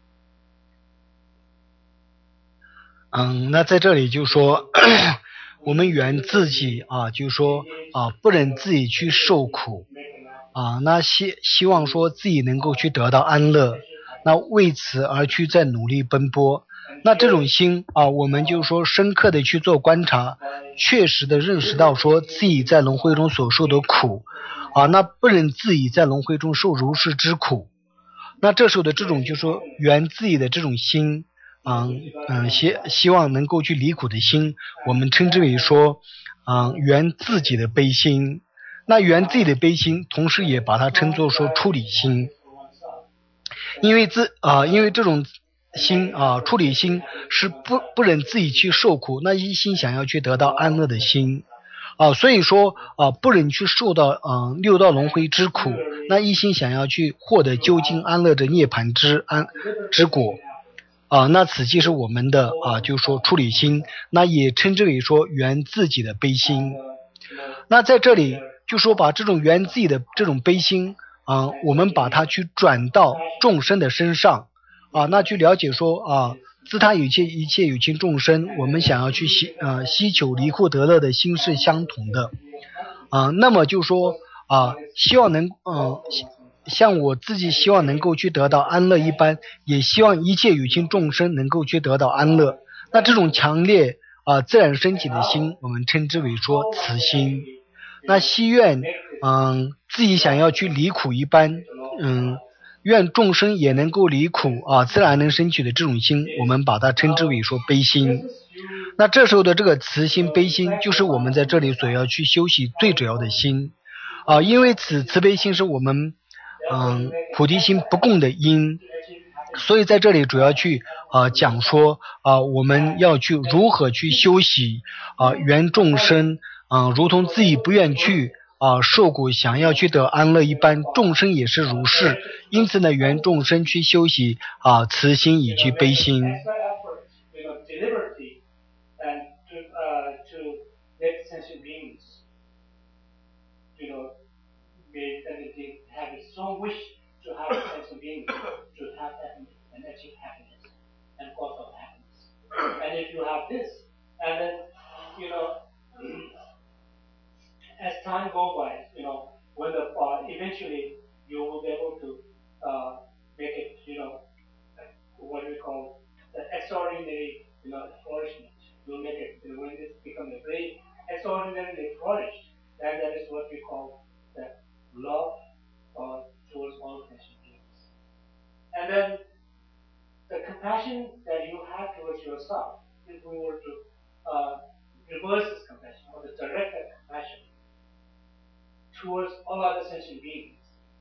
嗯，那在这里就说，我们缘自己啊，就说啊，不忍自己去受苦啊，那希希望说自己能够去得到安乐，那为此而去在努力奔波，那这种心啊，我们就说深刻的去做观察，确实的认识到说自己在轮回中所受的苦啊，那不忍自己在轮回中受如是之苦，那这时候的这种就说缘自己的这种心。嗯嗯，希希望能够去离苦的心，我们称之为说，嗯，缘自己的悲心。那缘自己的悲心，同时也把它称作说出离心。因为自啊、呃，因为这种心啊、呃，出离心是不不忍自己去受苦，那一心想要去得到安乐的心啊、呃，所以说啊、呃，不忍去受到嗯、呃、六道轮回之苦，那一心想要去获得究竟安乐的涅槃之安之果。啊，那此即是我们的啊，就是说出离心，那也称之为说缘自己的悲心。那在这里就说把这种缘自己的这种悲心啊，我们把它去转到众生的身上啊，那去了解说啊，自他有切一切有情众生，我们想要去希啊希求离苦得乐的心是相同的啊，那么就说啊，希望能嗯。呃像我自己希望能够去得到安乐一般，也希望一切有情众生能够去得到安乐。那这种强烈啊、呃、自然升起的心，我们称之为说慈心。那希愿嗯自己想要去离苦一般，嗯愿众生也能够离苦啊，自然能升起的这种心，我们把它称之为说悲心。那这时候的这个慈心悲心，就是我们在这里所要去修习最主要的心啊，因为此慈悲心是我们嗯，菩提心不共的因，所以在这里主要去啊、呃、讲说啊、呃、我们要去如何去修习啊、呃、缘众生啊、呃、如同自己不愿去啊、呃、受苦，想要去得安乐一般，众生也是如是。因此呢，缘众生去修习啊、呃、慈心以及悲心。 strong wish to have a sense of being, to have happiness and achieve happiness and cause of happiness. And if you have this, and then, you know, as time goes by, you know, when the uh, eventually you will be able to uh, make it, you know, what we call the extraordinary, you know, flourishment. You'll make it, you know, when this becomes a very extraordinarily flourished, then that is what we call the love uh, towards all sentient beings. And then the compassion that you have towards yourself, if we were to uh, reverse this compassion or to direct that compassion towards all other sentient beings.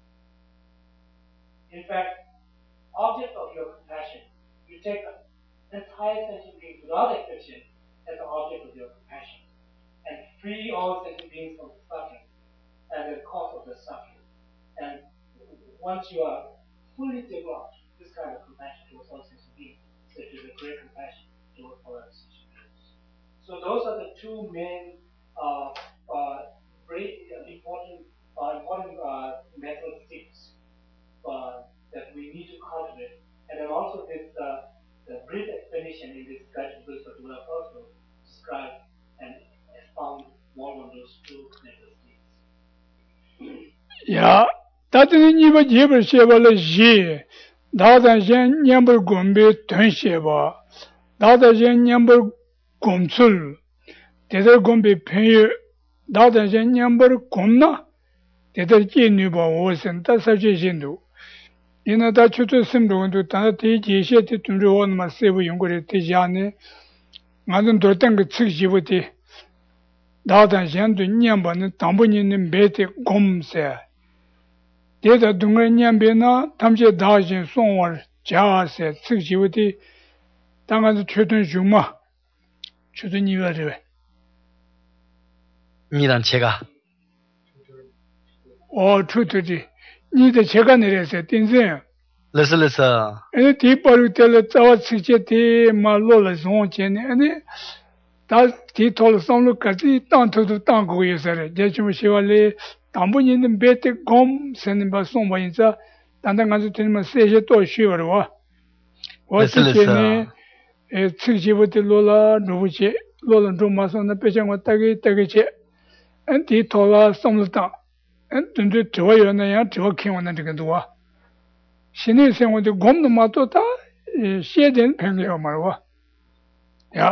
In fact, object of your compassion, you take an entire sentient being without exception as the object of your compassion and free all sentient beings from suffering and the cause of the suffering. And once you are fully developed, this kind of compassion towards all sentient beings, it is a great compassion towards all other sentient beings. So those are the two main uh, uh, very important, uh, important uh, mental states uh, that we need to cultivate. And then also this uh, the brief explanation in this guide to Buddhist Buddha also describe and expound more on those two mental states. Yeah, that is niba jibra sheba la ji. Dada jen nyambar gombe tun sheba. Dada jen nyambar gomsul. Dada gombe penye. Dada jen nyambar gomna. Dada ji niba wosen. Da sabje jindu. Ina da chutu simdo wandu. Tanda ti ji she ti tunru wana ma sebu yungore ti jane. Ngadun dortanga tsik jibu ti. Dada jen du nyamba ni tambu nini mbete gomse. Deda dunga nyambe na tamche dajin songwar jaa se tsik jiwati tanga zi chudun yuma chudun niwa riwe. Nidan chega. O chududi. Nida chega nire se tinzin. Lisa lisa. Ene ti paru tela tsawa tsikche ti ma lola zong che ne. Ene ta ti tola samlu kasi tang tudu tang kuyo sare. Jechimu shiwa le tambu nini bete gom senimba songba inza tanda nganzu tinima seje to shiwarwa. Wasi kene tsik jibati lola nubu che, lola nubu maso na pecha ngwa tagi tagi che. En ti tola samlu tang. En tundu tiwa yo na yang tiwa kingwa na tiga duwa. Shini sengwa di gom na mato ta xie den pengli wa marwa. Ya.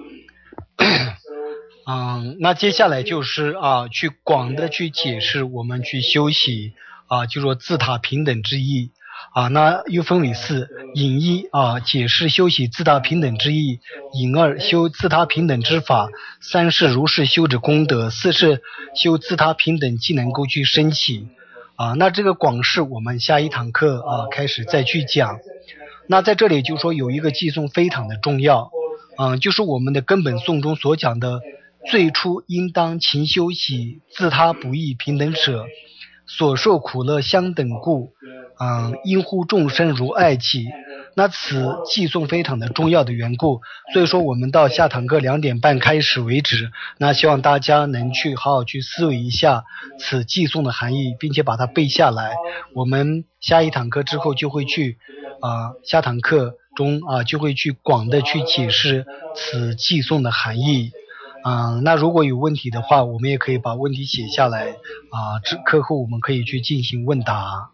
嗯，那接下来就是啊，去广的去解释我们去修习啊，就说自他平等之意啊，那又分为四：引一啊，解释修习自他平等之意；引二，修自他平等之法；三是如是修之功德；四是修自他平等既能够去升起啊。那这个广释我们下一堂课啊开始再去讲。那在这里就说有一个寄颂非常的重要，嗯，就是我们的根本颂中所讲的。最初应当勤修习自他不异平等舍，所受苦乐相等故，嗯，应乎众生如爱气。那此寄颂非常的重要的缘故，所以说我们到下堂课两点半开始为止。那希望大家能去好好去思维一下此寄颂的含义，并且把它背下来。我们下一堂课之后就会去啊、呃，下堂课中啊、呃、就会去广的去解释此寄颂的含义。嗯，那如果有问题的话，我们也可以把问题写下来啊，这课后我们可以去进行问答。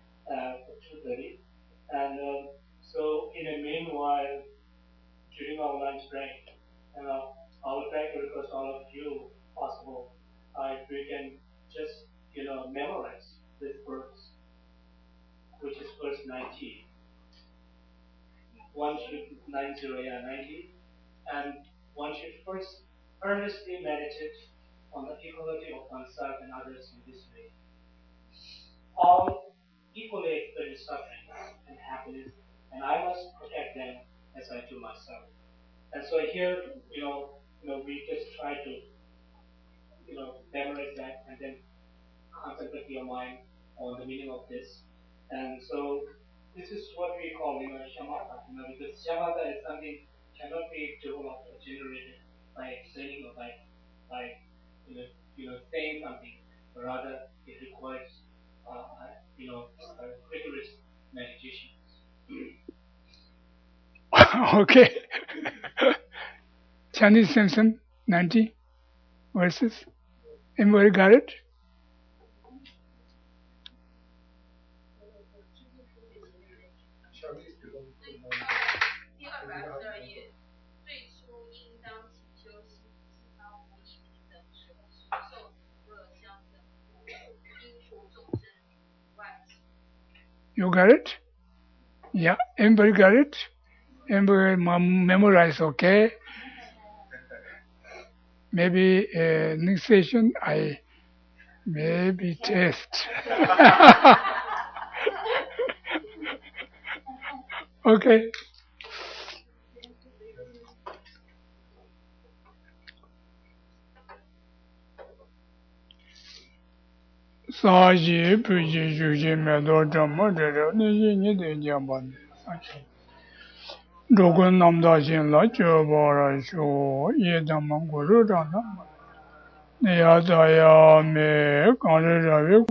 Earnestly meditate on the equality of oneself and others in this way. All equally experience suffering and happiness, and I must protect them as I do myself. And so here, you know, you know, we just try to, you know, memorize that and then concentrate your mind on the meaning of this. And so this is what we call, you know, shamatha, you know, because shamatha is something cannot be developed or generated by explaining or by, by you know, you know, saying something, but rather it requires uh, you know, uh, rigorous meditation. Okay. Chinese Simpson, ninety verses. Anybody got it? You got it? Yeah. Anybody got it? Anybody memorize? Okay. Maybe uh, next session I maybe test. Okay. 사지 부지 주지 매도 점어들어 니니 되냐만如果 남다 신라 줘버라쇼 예담만 고르잖아 내야자야 매 강르자외